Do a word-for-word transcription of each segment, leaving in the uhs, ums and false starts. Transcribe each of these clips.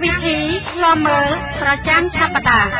วิธีคลอมเมอร์ประจำสัปดาห์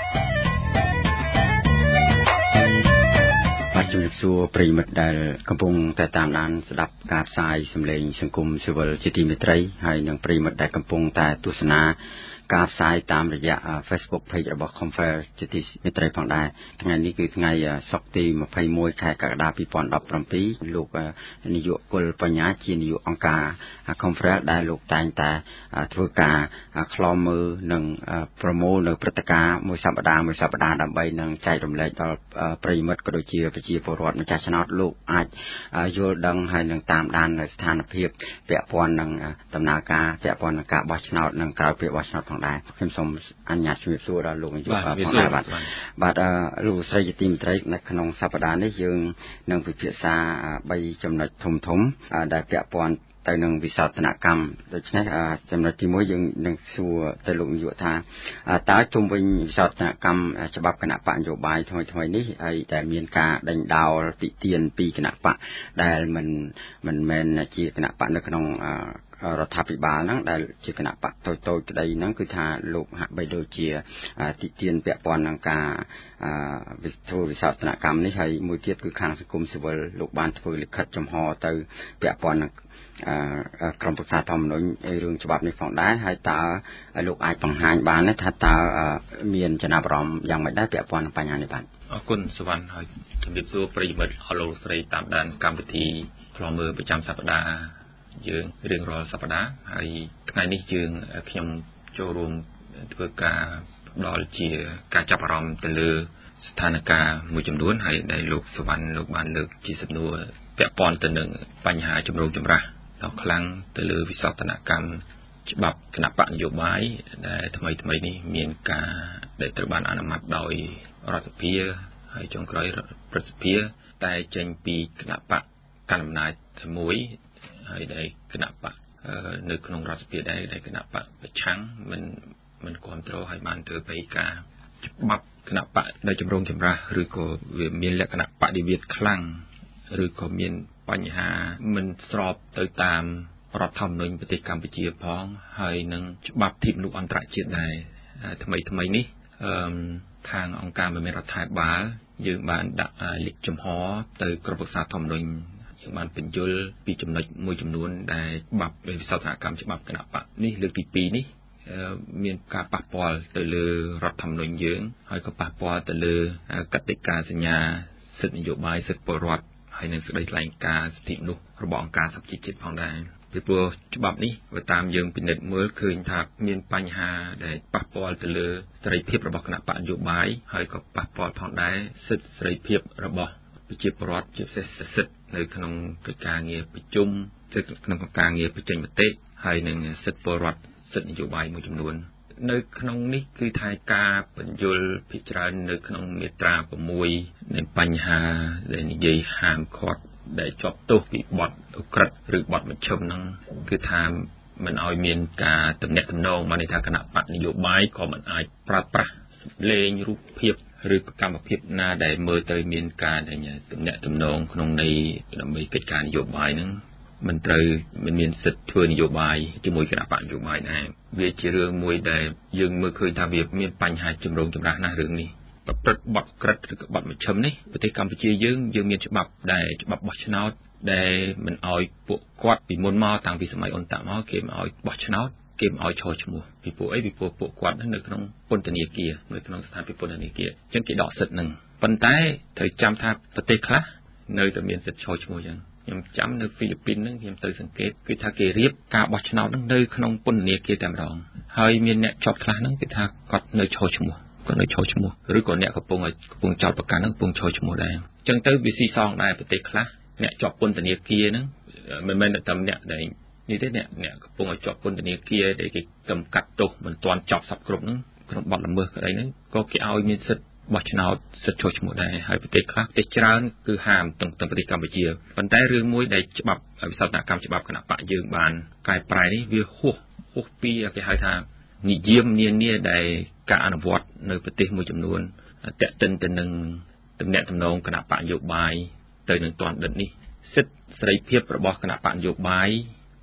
ปัจจุบันสู่ปริมิตได้กำปงแต่ตามนั้นสดับการสายสำเร็จสังคมสิวลจิติมิตรีให้ยังปริมิตได้กำปงแต่ตุสนาการสายตามระยะ Facebook เพจระบบคอมเฟอร์จิติมิตรีผ่านได้ทั้งนี้คือทั้งสกตีมาไฟมวยแขกกระดาษปีปอนดับปรำปีลูกนิยกุลปัญญาจีนิยองกาคอมเฟอร์ได้ลูกแต่งแต่ทัวการคลอมมือหนึ่งโปรโมหนึ่งปฏิการมวยสัปดาห์มวยสัปดาห์ดับใบหนึ่งใจดำเนินต่อปริมิตก็โดยเฉพาะปจีปรวดมันจะชนะลูกอาจโยดังให้หนึ่งตามด้านในสถานเพียบเปียปอนหนึ่งตำนาการเปียปอนกะบอชนาหนึ่งกล่าวเปียบอชนาของได้เข้มสมอัญญาชีวิตสู้เราลูกอยู่ของได้บัดบัดลูกใส่ติมไตรในขนมสัปดาห์นี้ยังหนึ่งพิพิธาใบจำนวนถมถมได้เปียปอนแต่หนึ่งวิสาธนกรรมโดยเฉพาะจำนวนที่มวยยังหนึ่งสู้แต่ลูกอยู่ท่าตาจุ่มเป็นวิสาธนกรรมฉบับคณะปะโยบายทำไมทำไมนี้ไอ้แต่มีการดังดาวติเตียนปีคณะปะได้มันมันแมนจีคณะปะในขนมรัฐบาลนั้นได้จีคณะปะโตโตจะได้นั้นคือท่าลูกหักใบโดยเชียติเตียนเปียปอนนังกาวิทยุวิสาธนกรรมนี้ใช้มือเทียบคือข้างสังคมสิวลลูกบ้านทวีลิขัดจมหอเตอเปียปอนกรมปรึกษาธรรมนุนเรื่องฉบับในฝั่งได้ให้ตาลูกไอ้ปังหานบ้านนั้นถ้าตาเมียนจะนับรอมยังไม่ได้เปียปอนปัญญาในบ้านคุณสวรรค์สมเด็จสู่ปริมิตรอโลสรีตามด้านการพิธีคลอมือประจำสัปดาห์ยืงเรื่องรอสัปดาห์ให้ថ្ងៃនេះយើងខ្ញុំចូលរួមធ្វើការផ្ដល់ជាការចាប់អារម្មណ៍ទៅលើស្ថានភាពមួយចំនួនហើយដែលលោកសវណ្ណលោកបានលើកជាសំណួរពាក់ព័ន្ធទៅនឹងបញ្ហាជំរងចម្រាស់ដ៏ខ្លាំងទៅលើវិសោធនកម្មច្បាប់គណៈបកនយោបាយដែលថ្មីថ្មីនេះមានការដែលត្រូវបានអនុម័តដោយរដ្ឋសភាហើយចុងក្រោយប្រសិទ្ធភាពតែចេញពីគណៈបកកណ្ដាលអំណាចតែមួយហើយដែលគណៈបកនៅក្នុងរដ្ឋសភាដែរដែលគណៈបកប្រឆាំងមិនមិនគ្រប់គ្រងឲ្យបានធ្វើបេការច្បាប់គណៈបកដែលជំរងចម្រាស់ឬក៏វាមានលក្ខណៈបដិវេតខ្លាំងឬក៏មានបញ្ហាមិនស្របទៅតាមរដ្ឋធម្មនុញ្ញប្រទេសកម្ពុជាផងហើយនឹងច្បាប់ធិមនុស្សអន្តរជាតិដែរថ្មីថ្មីនេះអឺខាងអង្គការមិនមែនរដ្ឋាភិបាលយើងបានដាក់លិខិតចំហទៅក្រមប្រឹក្សាធម្មនុញ្ញយើងបានបញ្យល់ពីចំណុចមួយចំនួនដែលច្បាប់វិសោធនកម្មច្បាប់គណៈបកនេះលើកទីពីរនេះមានការប៉ះពាល់ទៅលើរដ្ឋធម្មនុញ្ញយើងហើយក៏ប៉ះពាល់ទៅលើកតិកាសញ្ញាសិទ្ធិនយោបាយសិទ្ធិពលរដ្ឋហើយនឹងសេចក្តីថ្លែងការណ៍សិទ្ធិមនុស្សរបស់អង្គការសហជីវជាតិផងដែរពីព្រោះច្បាប់នេះបើតាមយើងពិនិត្យមើលឃើញថាមានបញ្ហាដែលប៉ះពាល់ទៅលើសេរីភាពរបស់គណៈបកនយោបាយហើយក៏ប៉ះពាល់ផងដែរសិទ្ធិសេរីភាពរបស់ប្រជាពលរដ្ឋជាពិសេសសិទ្ធិនៅក្នុងកិច្ចការងារប្រជុំសិទ្ធិក្នុងការងារបញ្ចេញមតិហើយនឹងសិទ្ធិពលរដ្ឋសិទ្ធិនយោបាយមួយចំនួននៅក្នុងនេះគឺថាការបញ្យល់ពិចារណានៅក្នុងមាត្រា6នៃបញ្ហាដែលនិយាយហាមឃាត់ដែលជាប់ទោសពីបទឧក្រិដ្ឋឬបទមជ្ឈិមហ្នឹងគឺថាមិនឲ្យមានការទំនាក់ទំនងមកនៃថាគណៈបកនយោបាយក៏មិនអាចប្រើប្រាស់លេងរូបភាពឬកម្មភាពណាដែលមើលទៅមានការទំនាក់ទំនងក្នុងន័យដើម្បីកិច្ចការនយោបាយហ្នឹងមិនត្រូវមិនមានសិទ្ធិធ្វើនយោបាយជាមួយគណៈបកនយោបាយដែរវាជារឿងមួយដែលយើងមើលឃើញថាវាមានបញ្ហាចម្រូងចម្រាសណាស់រឿងនេះប្រព្រឹត្តបទក្រិតឬក៏បទមជ្ឈិមនេះប្រទេសកម្ពុជាយើងយើងមានច្បាប់ដែលច្បាប់បោះឆ្នោតដែលមិនអោយពួកគាត់ពីមុនមកតាំងពីសម័យអ៊ុនតាក់មកគេមិនអោយបោះឆ្នោតគេមិនអោយឈរឈ្មោះពីពួកអីពីពួកពួកគាត់នៅក្នុងពន្ធនាគារនៅក្នុងស្ថានភាពពន្ធនាគារអញ្ចឹងគេដកសិទ្ធិនឹងប៉ុន្តែត្រូវចាំថាប្រទេសខ្លះនៅតែមានសិទ្ធិឈរឈ្មោះអញ្ចឹងខ្ញុំចាំនៅហ្វីលីពីនហ្នឹងខ្ញុំទៅសង្កេតគឺថាគេរៀបការបោះឆ្នោតហ្នឹងនៅក្នុងពន្ធនាគារតែម្ដងហើយមានអ្នកជាប់ខ្លះហ្នឹងគឺថាគាត់នៅឈរឈ្មោះគាត់នៅឈរឈ្មោះឬក៏អ្នកកំពុងកំពុងចោទប្រកាន់ហ្នឹងកំពុងឈរឈ្មោះដែរអញ្ចឹងទៅវាស៊ីសងដែរប្រទេសខ្លះអ្នកជាប់ពន្ធនាគារហ្នឹងមិនមែនតែអ្នកដែលនេះទេអ្នកអ្នកកំពុងឲ្យជាប់ពន្ធនាគារដែលគេកំកាត់ទោសមិនទាន់ចប់សពគ្រប់ហ្នឹងក្នុងបទល្មើសក្តីហ្នឹងក៏គេឲ្យមានសិទ្ធិបោះឆ្នោតសិទ្ធិឈរឈ្មោះដែរហើយប្រទេសខ្លះប្រទេសច្រើនគឺហាមទាំងទាំងប្រទេសកម្ពុជាប៉ុន្តែរឿងមួយដែលច្បាប់វិសោធនកម្មច្បាប់គណៈបកយើងបានកែប្រែនេះវាហួសហួសពីគេហៅថានិយមនានាដែលការអនុវត្តនៅប្រទេសមួយចំនួនតេតិនទៅនឹងទំនាក់ទំនងគណៈបកនយោបាយទៅនឹងទណ្ឌិតនេះសិទ្ធិសេរីភាពរបស់គណៈបកនយោបាយគាត់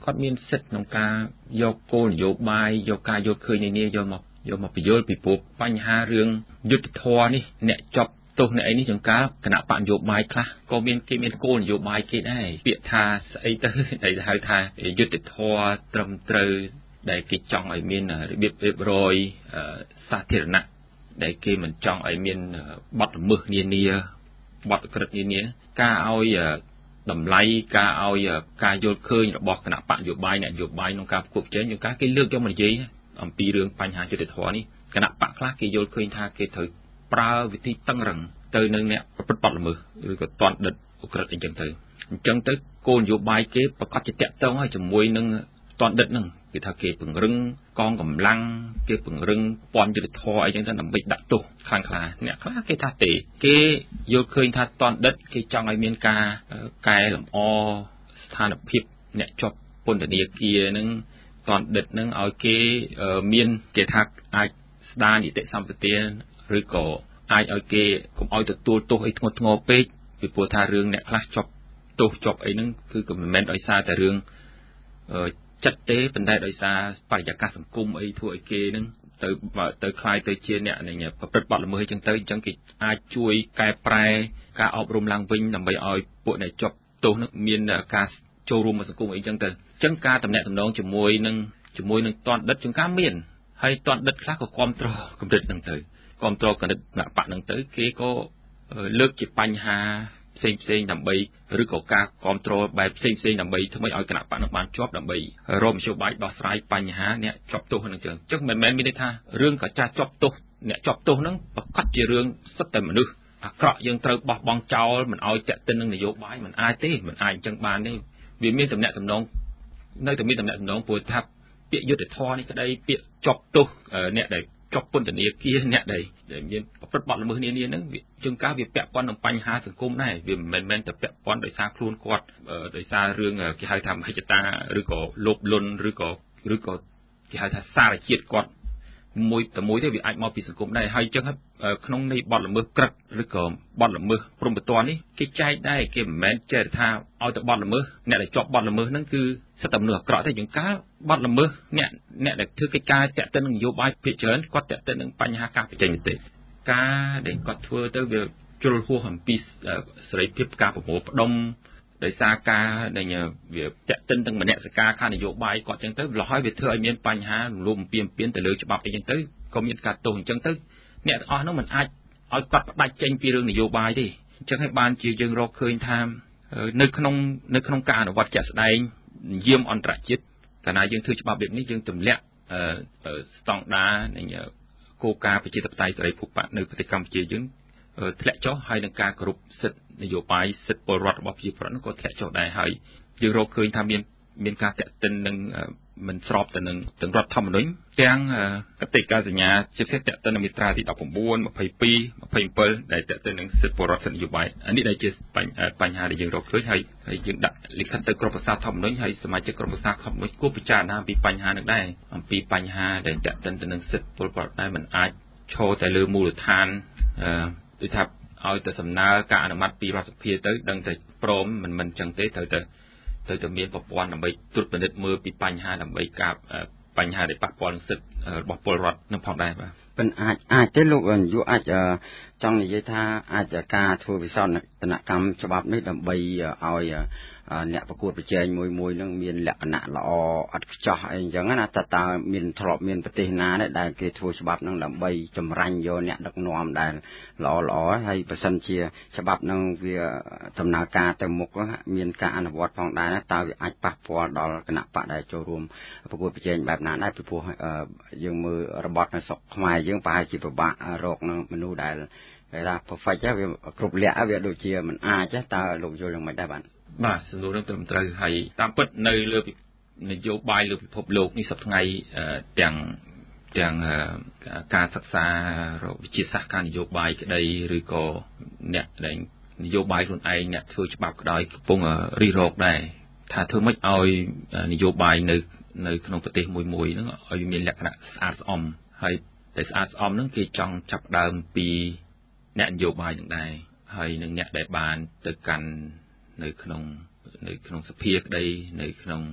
គាត់មានសិទ្ធិក្នុងការយកគោលនយោបាយយកការយល់ឃើញនានាយកមកយកមកបញ្យល់ពីព្រោះបញ្ហារឿងយុទ្ធធរនេះអ្នកចប់ទោសអ្នកអីនេះចង្ការគណៈបកនយោបាយខ្លះក៏មានគេមានគោលនយោបាយគេដែរពាក្យថាស្អីទៅដែលហៅថាយុទ្ធធរត្រឹមត្រូវដែលគេចង់ឲ្យមានរបៀបរៀបរយសាធារណៈដែលគេមិនចង់ឲ្យមានបទល្មើសនានាបទក្រិតនានាការឲ្យតម្លៃការឲ្យការយល់ឃើញរបស់គណៈបកនយោបាយអ្នកនយោបាយក្នុងការប្រកួតប្រជែងយើងការគេលើកយកមកនិយាយអំពីរឿងបញ្ហាយុត្តិធម៌នេះគណៈបកខ្លះគេយល់ឃើញថាគេត្រូវប្រើវិធីតឹងរឹងទៅនឹងអ្នកប្រព្រឹត្តបទល្មើសឬក៏តន់ដិតឧក្រិដ្ឋអីចឹងទៅអញ្ចឹងទៅគោលនយោបាយគេប្រកាសជាតាក់ទងហើយជាមួយនឹងតន់ដិតហ្នឹងគេថាគេពង្រឹងកងកម្លាំងគេពង្រឹងពន្ធយុត្តិធម៌អីចឹងទៅដើម្បីដាក់ទោសខ្លាំងខ្លាអ្នកខ្លះគេថាទេគេយល់ឃើញថាតន់ដិតគេចង់ឲ្យមានការកែលម្អស្ថានភាពអ្នកជាប់ពន្ធនាគារហ្នឹងតន់ដិតហ្នឹងឲ្យគេមានគេថាអាចស្ដារនីតិសម្បទាឬក៏អាចឲ្យគេកុំឲ្យទទួលទោសអីធ្ងន់ធ្ងរពេកពីព្រោះថារឿងអ្នកខ្លះជាប់ទោសជាប់អីហ្នឹងគឺក៏មិនមែនដោយសារតែរឿងចិត្តទេប៉ុន្តែដោយសារបរិយាកាសសង្គមអីធ្វើឲ្យគេហ្នឹងទៅទៅคล้ายទៅជាអ្នកនឹងប្រព្រឹត្តបទល្មើសអីចឹងទៅអញ្ចឹងគេអាចជួយកែប្រែការអប់រំឡើងវិញដើម្បីឲ្យពួកអ្នកជាប់ទោសហ្នឹងមានការចូលរួមក្នុងសង្គមអីចឹងទៅអញ្ចឹងការតំណែងតំណងជាមួយនឹងជាមួយនឹងតន់ដិតជាងការមានហើយតន់ដិតខ្លះក៏គ្រប់គ្រងកម្រិតហ្នឹងទៅគ្រប់គ្រងកម្រិតគណៈបកហ្នឹងទៅគេក៏លើកជាបញ្ហាផ្សេងផ្សេងដើម្បីឬក៏ការគ្រប់គ្រងបែបផ្សេងផ្សេងដើម្បីធ្វើឲ្យគណៈបកនឹងបានជាប់ដើម្បីរកមធ្យោបាយដោះស្រាយបញ្ហាអ្នកជាប់ទោសហ្នឹងចឹងអញ្ចឹងមិនមែនមានន័យថារឿងកាចាស់ជាប់ទោសអ្នកជាប់ទោសហ្នឹងប្រកាសជារឿងសិតតែមនុស្សអាក្រក់យើងត្រូវបោះបង់ចោលមិនឲ្យតាក់ទិននឹងនយោបាយមិនអាចទេមិនអាចអញ្ចឹងបានទេវាមានតំណែងតំណងនៅតែមានតំណែងតំណងព្រោះថាពាក្យយុទ្ធធរនេះក្តីពាក្យជាប់ទោសអ្នកដែលជាប់ពន្ធនាគារអ្នកដែលមានប្រព្រឹត្តបទល្មើសនានាហ្នឹងជាងការវាពាក់ព័ន្ធនឹងបញ្ហាសង្គមដែរវាមិនមែនតែពាក់ព័ន្ធដោយសារខ្លួនគាត់ដោយសាររឿងគេហៅថាមហិច្ឆតាឬក៏លោភលន់ឬក៏ឬក៏គេហៅថាសារជាតិគាត់មួយតែមួយទេវាអាចមកពីសង្គមដែរហើយអញ្ចឹងក្នុងនៃបទល្មើសក្រិតឬក៏បទល្មើសព្រំប្រទាននេះគេចែកដែរគេមិនមែនចេះថាឲ្យតែបទល្មើសអ្នកដែលជាប់បទល្មើសហ្នឹងគឺសិតតែមនុស្សអាក្រក់ទេជាងការបទល្មើសអ្នកអ្នកដែលធ្វើកិច្ចការតាក់ទិននឹងនយោបាយភាគច្រើនគាត់តាក់ទិននឹងបញ្ហាការបញ្ចេញមតិការដែលគាត់ធ្វើទៅវាជ្រុលហួសអំពីសេរីភាពការប្រមូលផ្ដុំដោយសារការដែលវាតាក់ទិនទាំងមនសិការខាងនយោបាយគាត់អញ្ចឹងទៅលះហើយវាធ្វើឲ្យមានបញ្ហារំលោភបំពានពានទៅលើច្បាប់អីអញ្ចឹងទៅក៏មានការទោសអញ្ចឹងទៅអ្នកទាំងអស់នោះមិនអាចឲ្យគាត់ផ្ដាច់ចេញពីរឿងនយោបាយទេអញ្ចឹងហើយបានជាយើងរកឃើញថានៅក្នុងនៅក្នុងការអនុវត្តជាក់ស្ដែងនិយមអន្តរជាតិកាលណាយើងធ្វើច្បាប់បែបនេះយើងទម្លាក់ស្តង់ដារនៃគោលការណ៍ប្រជាធិបតេយ្យសេរីភូប៉ានៅប្រទេសកម្ពុជាយើងធ្លាក់ចុះហើយនឹងការគោរពសិទ្ធិនយោបាយសិទ្ធិពលរដ្ឋរបស់ប្រជាពលរដ្ឋនោះក៏ធ្លាក់ចុះដែរហើយយើងរកឃើញថាមានមានការតាក់ទិននឹងមិនស្របទៅនឹងទាំងរដ្ឋធម្មនុញ្ញទាំងកតិកាសញ្ញាជាពិសេសតាក់ទិននឹងមាត្រាទីដប់៩ ២២ ២៧ដែលតាក់ទិននឹងសិទ្ធិពលរដ្ឋសិទ្ធិនយោបាយអានេះដែលជាបញ្ហាដែលយើងរកឃើញហើយហើយយើងដាក់លិខិតទៅក្រុមប្រឹក្សាធម្មនុញ្ញហើយសមាជិកក្រុមប្រឹក្សាធម្មនុញ្ញគួរពិចារណាអំពីបញ្ហានេះដែរអំពីបញ្ហាដែលតាក់ទិនទៅនឹងសិទ្ធិពលរដ្ឋដែលមិនអាចឈរតែលើមូលដ្ឋានដូចថាឲ្យតែសំណើការអនុម័តពីរដ្ឋសភាទៅដឹងតែព្រមមិនមិនចឹងទេត្រូវតែត្រូវតែមានប្រព័ន្ធដើម្បីត្រួតពិនិត្យមើលពីបញ្ហាដើម្បីការបញ្ហាដែលប៉ះពាល់នឹងសិទ្ធិរបស់ពលរដ្ឋនឹងផងដែរបាទប៉ុន្តែអាចអាចទេលោកនាយកអាចចង់និយាយថាអាចការធ្វើវិសោធនកម្មច្បាប់នេះដើម្បីឲ្យអ្នកប្រកួតប្រជែងមួយមួយនឹងមានលក្ខណៈល្អអត់ខ្ចោះអីអញ្ចឹងណាតើតើមានធ្លាប់មានប្រទេសណាដែលគេធ្វើច្បាប់នឹងដើម្បីចម្រាញ់យកអ្នកដឹកនាំដែលល្អល្អហើយបើសិនជាច្បាប់នឹងវាដំណើរការទៅមុខមានការអនុវត្តផងដែរតើវាអាចប៉ះពាល់ដល់គណៈបកដែលចូលរួមប្រកួតប្រជែងបែបណាដែរពីព្រោះយើងមើលរបត់នៅស្រុកខ្មែរយើងប្រហែលជាពិបាករកនឹងមនុស្សដែលគេថា perfect វាគ្រប់លក្ខវាដូចជាមិនអាចតើលោកយល់យ៉ាងម៉េចដែរបាទបាទសំណួរនឹងត្រឹមត្រូវហើយតាមពិតនៅលើនយោបាយលើពិភពលោកនេះសប្តាហ៍ថ្ងៃទាំងទាំងការសិក្សាវិទ្យាសាស្ត្រការនយោបាយក្តីឬក៏អ្នកដែលនយោបាយខ្លួនឯងអ្នកធ្វើច្បាប់ក្តីកំពុងរិះរកដែរថាធ្វើម៉េចឲ្យនយោបាយនៅនៅក្នុងប្រទេសមួយមួយហ្នឹងឲ្យមានលក្ខណៈស្អាតស្អំហើយតែស្អាតស្អំហ្នឹងគេចង់ចាប់ដើមពីអ្នកនយោបាយនឹងដែរហើយនឹងអ្នកដែលបានទៅកាន់នៅក្នុងនៅក្នុងសភាក្តីនៅក្នុង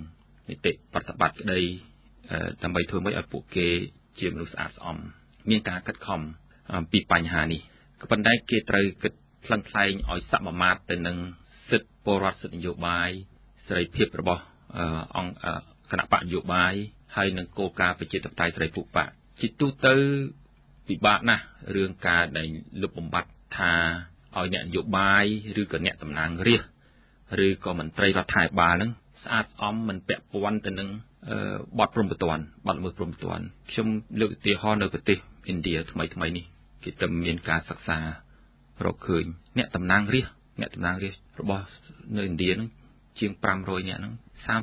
នីតិប្រតិបត្តិក្តីដើម្បីធ្វើម៉េចឲ្យពួកគេជាមនុស្សស្អាតស្អំមានការកាត់ខំពីបញ្ហានេះក៏ប៉ុន្តែគេត្រូវគិតថ្លឹងថ្លែងឲ្យសមាមាត្រទៅនឹងសិទ្ធិពលរដ្ឋសិទ្ធិនយោបាយសេរីភាពរបស់អង្គគណៈបកនយោបាយហើយនឹងគោលការណ៍ប្រជាធិបតេយ្យសេរីពូបកជាទូទៅពិបាកណាស់រឿងការដែលលុបបំបាត់ថាឲ្យអ្នកនយោបាយឬក៏អ្នកតំណាងរាស្ត្រឬក៏មន្ត្រីរដ្ឋាភិបាលហ្នឹងស្អាតស្អំមិនពាក់ព័ន្ធទៅនឹងបទព្រហ្មទណ្ឌបទល្មើសព្រហ្មទណ្ឌខ្ញុំលើកឧទាហរណ៍នៅប្រទេសឥណ្ឌាថ្មីថ្មីនេះគេទៅមានការសិក្សារកឃើញអ្នកតំណាងរាស្ត្រអ្នកតំណាងរាស្ត្ររបស់នៅឥណ្ឌាហ្នឹងជាងfive hundredនាក់ហ្នឹង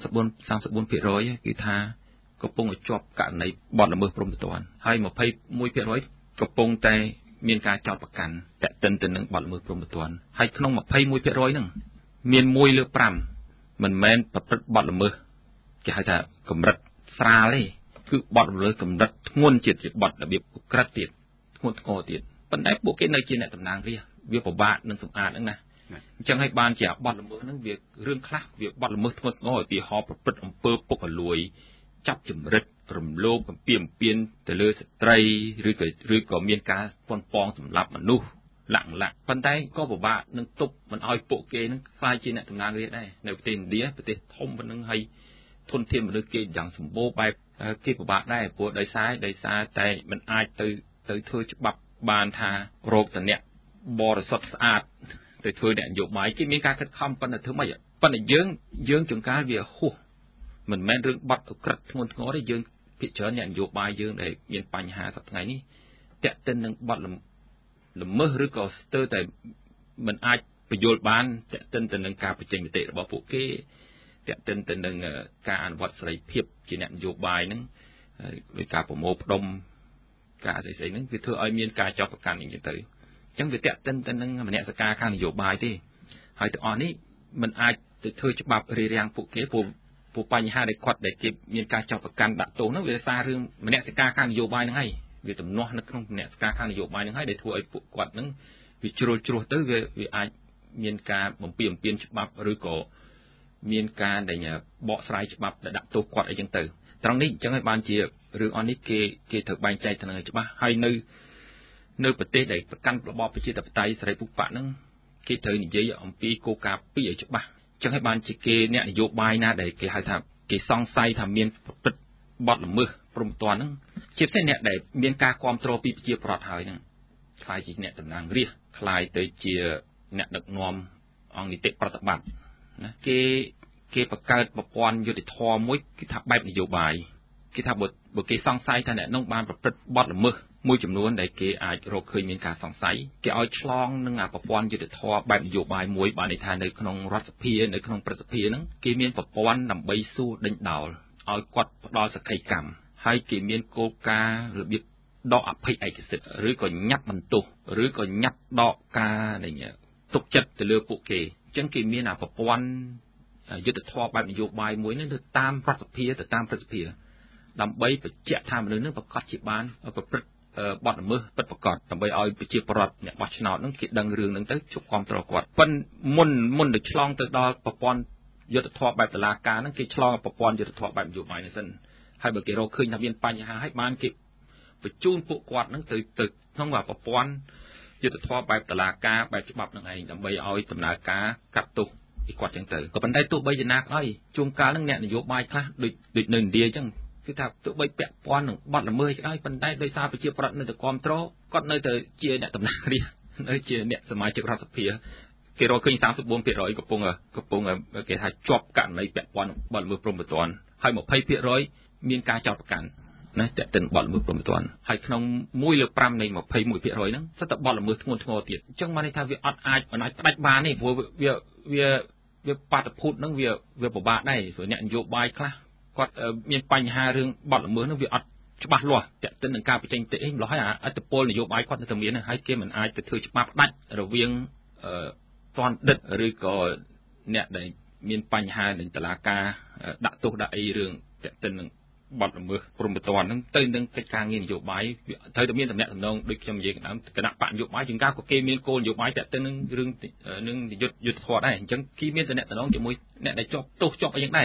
34 34% គឺថាកំពុងជាប់ករណីបទល្មើសព្រហ្មទណ្ឌហើយtwenty-one% កំពុងតែមានការចោទប្រកាន់តាក់ទិនទៅនឹងបទល្មើសព្រហ្មទណ្ឌហើយក្នុងtwenty-one% ហ្នឹងមានoneលើfiveមិនមែនប្រព្រឹត្តបទល្មើសគេហៅថាកម្រិតស្រាលទេគឺបទល្មើសកម្រិតធ្ងន់ជាបទរបៀបឧក្រិដ្ឋទៀតធ្ងន់ធ្ងរទៀតប៉ុន្តែពួកគេនៅជាអ្នកតំណាងរាស្ត្រវាពិបាកនឹងសម្អាតហ្នឹងណាអញ្ចឹងហើយបានជាបទល្មើសហ្នឹងវារឿងខ្លះវាបទល្មើសធ្ងន់ធ្ងរឧទាហរណ៍ប្រព្រឹត្តអំពើពុករលួយចាប់ចម្រិតរំលោភបំពានបំពានទៅលើស្ត្រីឬក៏ឬក៏មានការប៉ុនប៉ងសម្លាប់មនុស្សលាក់លាក់ប៉ុន្តែក៏ពិបាកនឹងទប់មិនឲ្យពួកគេនឹងខ្លាចជាអ្នកតំណាងរាស្ត្រដែរនៅប្រទេសឥណ្ឌាប្រទេសធំប៉ុណ្ណឹងហើយធនធានមនុស្សគេយ៉ាងសម្បូរបែបគេពិបាកដែរព្រោះដោយសារដោយសារតែมันអាចទៅទៅធ្វើច្បាប់បានថារោគតអ្នកបរិសុទ្ធស្អាតទៅធ្វើអ្នកនយោបាយគេមានការខិតខំប៉ុន្តែធ្វើម៉េចប៉ុន្តែយើងយើងចង្ការវាហួសមិនមែនរឿងបាត់អក្រិតធ្ងន់ធ្ងរទេយើងពិចារណាអ្នកនយោបាយយើងដែលមានបញ្ហាសប្តាហ៍នេះតាក់ទិននឹងបាត់ល្មើសឬក៏ស្ទើរតែមិនអាចបញ្យល់បានតាក់ទិនទៅនឹងការបញ្ចេញមតិរបស់ពួកគេតាក់ទិនទៅនឹងការអនុវត្តសេរីភាពជាអ្នកនយោបាយហ្នឹងដោយការប្រមូលផ្ដុំការស្អីស្អីហ្នឹងវាធ្វើឲ្យមានការចាប់ប្រកាន់អញ្ចឹងទៅអញ្ចឹងវាតាក់ទិនទៅនឹងមនសិការខាងនយោបាយទេហើយទាំងអស់នេះมันអាចទៅធ្វើច្បាប់រារាំងពួកគេព្រោះព្រោះបញ្ហាដែលគាត់ដែលគេមានការចាប់ប្រកាន់ដាក់ទោសហ្នឹងវាសាររឿងមនសិការខាងនយោបាយហ្នឹងហើយវាទំនាស់នៅក្នុងមនសិការខាងនយោបាយហ្នឹងហើយដែលធ្វើឲ្យពួកគាត់ហ្នឹងវាជ្រុលជ្រោះទៅវាវាអាចមានការបំពានបំពានច្បាប់ឬក៏មានការដែលបកស្រាយច្បាប់ដាក់ទោសគាត់អីចឹងទៅត្រង់នេះអញ្ចឹងហើយបានជារឿងអស់នេះគេគេត្រូវបែងចែកទៅនឹងច្បាស់ហើយនៅនៅប្រទេសដែលប្រកាន់របបប្រជាធិបតេយ្យសេរីពូបកហ្នឹងគេត្រូវនិយាយអំពីគោលការណ៍ពីរឲ្យច្បាស់អញ្ចឹងហើយបានជាគេអ្នកនយោបាយណាដែលគេហៅថាគេសង្ស័យថាមានប្រព្រឹត្តបទល្មើសព្រហ្មទណ្ឌហ្នឹងជាពិសេសអ្នកដែលមានការគ្រប់គ្រងពីប្រជាប្រដ្ឋហើយហ្នឹងខ្លាយជាអ្នកតំណាងរាស្ត្រខ្លាយទៅជាអ្នកដឹកនាំអង្គនីតិប្រតិបត្តិណាគេគេបង្កើតប្រព័ន្ធយុតិធម៌មួយគឺថាបែបនយោបាយគេថាបើបើគេសង្ស័យថាអ្នកនោះបានប្រព្រឹត្តបទល្មើសមួយចំនួនដែលគេអាចរកឃើញមានការសង្ស័យគេឲ្យឆ្លងនឹងប្រព័ន្ធយុតិធម៌បែបនយោបាយមួយបានន័យថានៅក្នុងរដ្ឋសភានៅក្នុងព្រឹទ្ធសភាហ្នឹងគេមានប្រព័ន្ធដើម្បីសួរដេញដោលឲ្យគាត់ផ្ដល់សក្ខីកម្មហើយគេមានគោលការណ៍របៀបដកអភ័យឯកសិទ្ធិឬក៏ញ៉ាត់បន្ទោសឬក៏ញ៉ាត់ដកការដែលទុកចិត្តទៅលើពួកគេអញ្ចឹងគេមានអាប្រព័ន្ធយុទ្ធធម៌បែបនយោបាយមួយនេះទៅតាមរដ្ឋសភាទៅតាមព្រឹទ្ធសភាដើម្បីបញ្ជាក់ថាមនុស្សនឹងប្រកាសជាបានប្រព្រឹត្តបទល្មើសពិតប្រាកដដើម្បីឲ្យប្រជាពលរដ្ឋអ្នកបោះឆ្នោតនឹងគេដឹងរឿងហ្នឹងទៅជប់គ្រប់គ្រងគាត់ប៉ុន្តែមុនមុនទៅឆ្លងទៅដល់ប្រព័ន្ធយុទ្ធធម៌បែបតុលាការហ្នឹងគេឆ្លងប្រព័ន្ធយុទ្ធធម៌បែបនយោបាយនេះសិនហើយបើគេរកឃើញថាមានបញ្ហាហើយបានគេបញ្ជូនពួកគាត់ហ្នឹងទៅទៅក្នុងប្រព័ន្ធយុទ្ធធម៌បែបតុលាការបែបច្បាប់នឹងឯងដើម្បីឲ្យដំណើរការកាត់ទោសពីគាត់ចឹងទៅក៏ប៉ុន្តែទោះបីយ៉ាងណាក៏ដោយជួនកាលហ្នឹងអ្នកនយោបាយខ្លះដូចដូចនៅឥណ្ឌាចឹងគឺថាទោះបីពាក់ព័ន្ធនឹងបទល្មើសក៏ដោយប៉ុន្តែដោយសារប្រជាប្រដ្ឋនៅតែគ្រប់គ្រងគាត់នៅតែជាអ្នកតំណាងរាស្ត្រនៅជាអ្នកសមាជិករដ្ឋសភាគេរកឃើញthirty-four percent កំពុងកំពុងគេថាជាប់ករណីពាក់ព័ន្ធបទល្មើសព្រហ្មទណ្ឌហើយtwenty percent មានការចោទប្រកាន់ណាតែទិនបទល្មើសព្រហ្មទណ្ឌហើយក្នុងoneលើfiveនៃtwenty-one percent ហ្នឹងសិតតែបទល្មើសធ្ងន់ធ្ងរទៀតអញ្ចឹងបានន័យថាវាអត់អាចមិនអាចផ្ដាច់បានទេព្រោះវាវាវាបាតុភូតហ្នឹងវាវាពិបាកដែរព្រោះអ្នកនយោបាយខ្លះគាត់មានបញ្ហារឿងបទល្មើសហ្នឹងវាអត់ច្បាស់លាស់តាក់ទិននឹងការបញ្ចេញមតិអីម្ល៉េះហើយអត្តពលនយោបាយគាត់នៅតែមានហើយគេមិនអាចទៅធ្វើច្បាប់ផ្ដាច់រវាងអឺតនដិតឬក៏អ្នកដែលមានបញ្ហានឹងតុលាការដាក់ទោសដាក់អីរឿងតាក់ទិននឹងបទល្មើសព្រហ្មទណ្ឌហ្នឹងទៅនឹងកិច្ចការងារនយោបាយត្រូវតែមានតំណែងតំណងដូចខ្ញុំនិយាយកណ្ដាលគណៈបកនយោបាយជាងការក៏គេមានគោលនយោបាយតាក់ទិននឹងរឿងនឹងយុទ្ធយុទ្ធធម៌ដែរអញ្ចឹងគេមានតំណែងតំណងជាមួយអ្នកដែលជាប់ទោសជាប់អីយ៉ាងដែរហើយ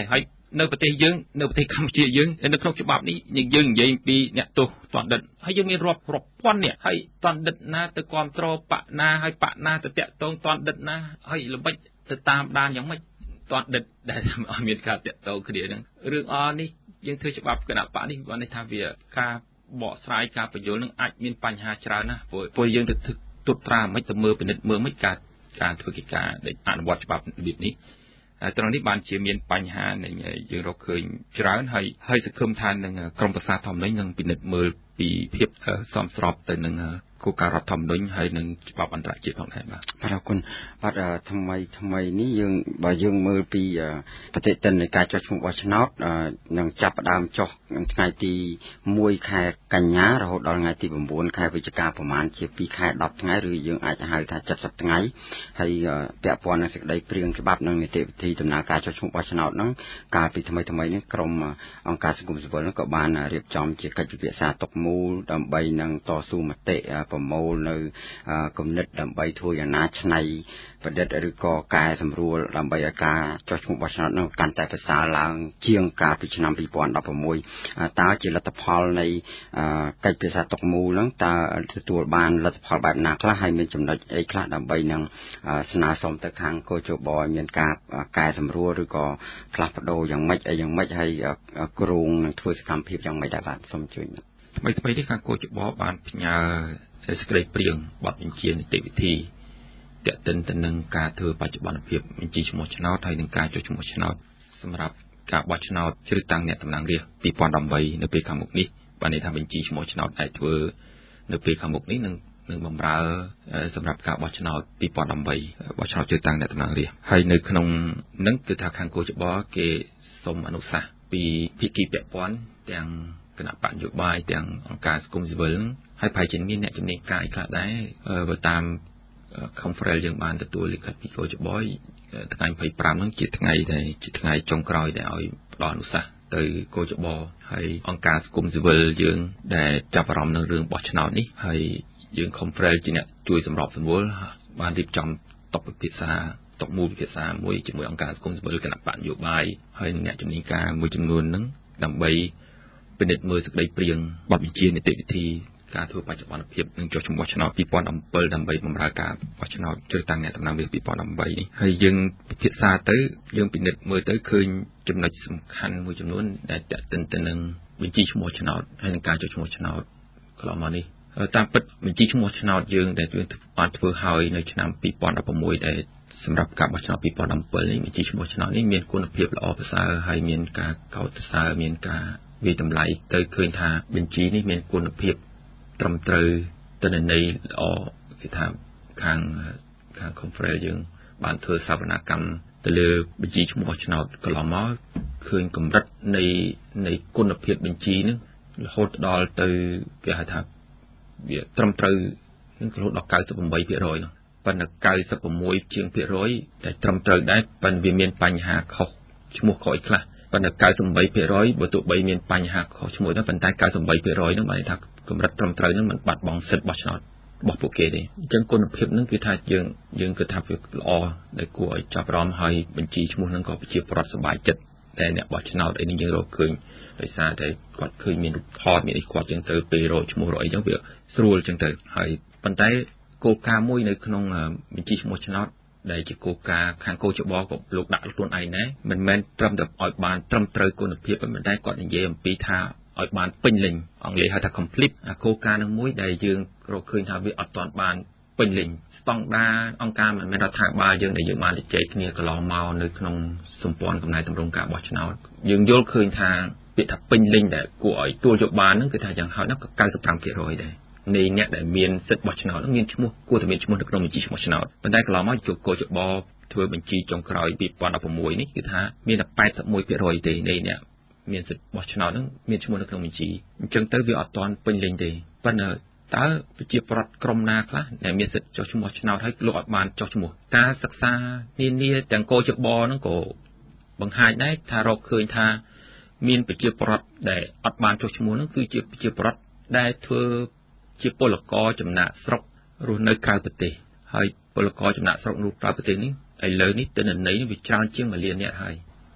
នៅប្រទេសយើងនៅប្រទេសកម្ពុជាយើងនៅក្នុងច្បាប់នេះយើងនិយាយពីអ្នកទោសតន្តឌិតហើយយើងមានរាប់រាប់ពាន់អ្នកហើយតន្តឌិតណាទៅគ្រប់គ្រងបកណាហើយបកណាទៅតាក់ទងតន្តឌិតណាហើយល្បិចទៅតាមដានយ៉ាងម៉េចតន្តឌិតដែលអត់មានការតាក់ទងគ្នាហ្នឹងរឿងអនេះយើងធ្វើច្បាប់គណៈបកនេះគាត់នេះថាវាការបកស្រាយការបញ្យល់នឹងអាចមានបញ្ហាច្រើនណាស់ព្រោះព្រោះយើងទៅទុតត្រាមិនទៅមើលពិនិត្យមើលមិនការការធ្វើកិច្ចការដែលអនុវត្តច្បាប់របៀបនេះត្រង់នេះបានជាមានបញ្ហានឹងយើងរកឃើញច្រើនហើយហើយសង្ឃឹមថានឹងក្រមប្រសាធម្មនុញ្ញនឹងពិនិត្យមើលពីភាពសមស្របទៅនឹងគោលការណ៍រដ្ឋធម្មនុញ្ញហើយនឹងច្បាប់អន្តរជាតិផងដែរបាទអរគុណបាទថ្មីថ្មីនេះយើងបើយើងមើលពីប្រតិទិននៃការចុះឈ្មោះបោះឆ្នោតនឹងចាប់ផ្ដើមចុះថ្ងៃទីមួយខែកញ្ញារហូតដល់ថ្ងៃទី៩ខែវិច្ឆិកាប្រហែលជាពីរខែដប់ថ្ងៃឬយើងអាចហៅថាเจ็ดสิบថ្ងៃហើយពាក់ព័ន្ធនឹងសេចក្តីព្រាងច្បាប់និងនីតិវិធីដំណើរការចុះឈ្មោះបោះឆ្នោតហ្នឹងកាលពីថ្មីថ្មីនេះក្រុមអង្គការសង្គមស៊ីវិលហ្នឹងក៏បានរៀបចំជាកិច្ចពិភាក្សាទុកមូលដើម្បីនឹងតស៊ូមតិប្រមូលនៅគំនិតដើម្បីធ្វើយ៉ាងណាឆ្នៃប្រឌិតឬក៏កែសម្រួលដើម្បីឲ្យការចុះឈ្មោះបោះឆ្នោតនោះកាន់តែប្រសើរឡើងជាងកាលពីឆ្នាំពីរពាន់ដប់ប្រាំមួយតើជាលទ្ធផលនៃកិច្ចពិភាក្សាទុកមូលហ្នឹងតើទទួលបានលទ្ធផលបែបណាខ្លះហើយមានចំណុចអីខ្លះដើម្បីនឹងស្នើសុំទៅខាងកោជបឲ្យមានការកែសម្រួលឬក៏ផ្លាស់ប្ដូរយ៉ាងម៉េចអីយ៉ាងម៉េចហើយគ្រោងនឹងធ្វើសកម្មភាពយ៉ាងម៉េចដែរបាទសូមជួយថ្មីថ្មីនេះខាងកោជបបានផ្ញើសេចក្តីព្រាងបទបញ្ជានីតិវិធីទាក់ទិនទៅនឹងការធ្វើបច្ចុប្បន្នភាពបញ្ជីឈ្មោះឆ្នោតហើយនឹងការចុះឈ្មោះឆ្នោតសម្រាប់ការបោះឆ្នោតជ្រើសតាំងអ្នកតំណាងរាស្ត្រពីរពាន់ដប់ប្រាំនៅពេលខាងមុខនេះបានន័យថាបញ្ជីឈ្មោះឆ្នោតដែលធ្វើនៅពេលខាងមុខនេះនឹងនឹងបម្រើសម្រាប់ការបោះឆ្នោតពីរពាន់ដប់ប្រាំបោះឆ្នោតជ្រើសតាំងអ្នកតំណាងរាស្ត្រហើយនៅក្នុងនឹងគឺថាខាងកោជបគេសូមអនុសាសន៍ពីភាគីពាក់ព័ន្ធទាំងគណៈបកនយោបាយទាំងអង្គការសង្គមស៊ីវិលហើយប្រហែលជាមានអ្នកជំនាញការខ្លះដែរបើតាម conference យើងបានទទួលលិខិតពីកោជបថ្ងៃยี่สิบห้าហ្នឹងជាថ្ងៃដែលជាថ្ងៃចុងក្រោយដែលឲ្យផ្ដល់អនុសាសន៍ទៅកោជបហើយអង្គការសង្គមស៊ីវិលយើងដែលចាប់អារម្មណ៍នឹងរឿងបោះឆ្នោតនេះហើយយើង conference ជាអ្នកជួយសម្របសម្រួលបានរៀបចំតុពិភាក្សាតុមូលពិភាក្សាមួយជាមួយអង្គការសង្គមស៊ីវិលគណៈបកនយោបាយហើយអ្នកជំនាញការមួយចំនួនហ្នឹងដើម្បីពិនិត្យមើលសេចក្តីព្រាងបទបញ្ជានីតិវិធីការធ្វើបច្ចុប្បន្នភាពនឹងចុះឈ្មោះឆ្នោតពីរពាន់ដប់ប្រាំដើម្បីបម្រើការបោះឆ្នោតជ្រើសតាំងអ្នកតំណាងរាស្ត្រពីរពាន់ដប់ប្រាំនេះហើយយើងពិភាក្សាទៅយើងពិនិត្យមើលទៅឃើញចំណុចសំខាន់មួយចំនួនដែលតាក់ទិនទៅនឹងបញ្ជីឈ្មោះឆ្នោតហើយនឹងការចុះឈ្មោះឆ្នោតកន្លងមកនេះតាមពិតបញ្ជីឈ្មោះឆ្នោតយើងដែលយើងបានធ្វើហើយនៅឆ្នាំពីរពាន់ដប់ប្រាំមួយដែលសម្រាប់ការបោះឆ្នោតពីរពាន់ដប់ប្រាំនេះបញ្ជីឈ្មោះឆ្នោតនេះមានគុណភាពល្អប្រសើរហើយមានការកោតសរសើរមានការវិតម្លៃទៅឃើញថាបញ្ជីនេះមានគុណភាពត្រឹមត្រូវទិន្នន័យល្អគឺថាខាងខាង conference យើងបានធ្វើសវនកម្មទៅលើបញ្ជីឈ្មោះឆ្នោតកន្លងមកឃើញកម្រិតនៃនៃគុណភាពបញ្ជីនេះរហូតដល់ទៅគេហៅថាវាត្រឹមត្រូវនឹងរហូតដល់ 九十八ភាគរយ នោះប៉ុន្តែ 九十六 ជាងភាគរយដែលត្រឹមត្រូវដែរប៉ុន្តែវាមានបញ្ហាខុសឈ្មោះខុសអីខ្លះប៉ុន្តែ 九十八ភាគរយ បើទោះបីមានបញ្ហាខុសឈ្មោះដែរប៉ុន្តែ 九十八ភាគរយ នោះបានថាកម្រិតត្រឹមត្រូវនឹងមិនបាត់បង់សិទ្ធិបោះឆ្នោតរបស់ពួកគេទេអញ្ចឹងគុណភាពនឹងគឺថាយើងយើងគិតថាវាល្អដែលគួរឲ្យចាប់អារម្មណ៍ហើយបញ្ជីឈ្មោះនឹងក៏ប្រជាប្រដ្ឋសប្បាយចិត្តតែអ្នកបោះឆ្នោតអីនេះយើងរកឃើញដោយសារតែគាត់ឃើញមានរូបថតមានអីគាត់អញ្ចឹងទៅពេលរកឈ្មោះរកអីអញ្ចឹងវាស្រួលអញ្ចឹងទៅហើយប៉ុន្តែគោលការណ៍មួយនៅក្នុងបញ្ជីឈ្មោះឆ្នោតដែលជាគោលការណ៍ខាងកោជបក៏លោកដាក់ខ្លួនឯងដែរមិនមែនត្រឹមតែឲ្យបានត្រឹមត្រូវគុណភាពប៉ុន្តែគាត់និយាយអំពីថាឲ្យបានពេញលេញអង់គ្លេសហៅថា complete អាគោលការណ៍នឹងមួយដែលយើងរកឃើញថាវាអត់ទាន់បានពេញលេញស្តង់ដារអង្គការមិនមែនរដ្ឋាភិបាលយើងដែលយើងបានជជែកគ្នាកន្លងមកនៅក្នុងសម្ព័ន្ធកំណែតម្រង់ការបោះឆ្នោតយើងយល់ឃើញថាពាក្យថាពេញលេញដែលគួរឲ្យទួលយកបានហ្នឹងគឺថាយ៉ាងហោចណាស់ក៏ 九十五ភាគរយ ដែរនៃអ្នកដែលមានសិទ្ធិបោះឆ្នោតហ្នឹងមានឈ្មោះគួរតែមានឈ្មោះនៅក្នុងបញ្ជីឈ្មោះឆ្នោតប៉ុន្តែកន្លងមកជួបកោជបធ្វើបញ្ជីចុងក្រោយពីរពាន់ដប់ប្រាំមួយនេះគឺថាមានតែ 八十一ភាគរយ ទេនៃអ្នកមានសិទ្ធិបោះឆ្នោតហ្នឹងមានឈ្មោះនៅក្នុងបញ្ជីអញ្ចឹងទៅវាអត់ទាន់ពេញលេញទេប៉ុន្តែតើប្រជាប្រដ្ឋក្រុមណាខ្លះដែលមានសិទ្ធិចុះឈ្មោះឆ្នោតហើយលោកអត់បានចុះឈ្មោះការសិក្សានានាទាំងកោជបហ្នឹងក៏បង្ហាញដែរថារកឃើញថាមានប្រជាប្រដ្ឋដែលអត់បានចុះឈ្មោះហ្នឹងគឺជាប្រជាប្រដ្ឋដែលធ្វើជាពលករចំណាក់ស្រុករស់នៅក្រៅប្រទេសហើយពលករចំណាក់ស្រុកនៅក្រៅប្រទេសនេះឥឡូវនេះទិន្នន័យនេះវាច្រើនជាងមួយលានអ្នកហើយ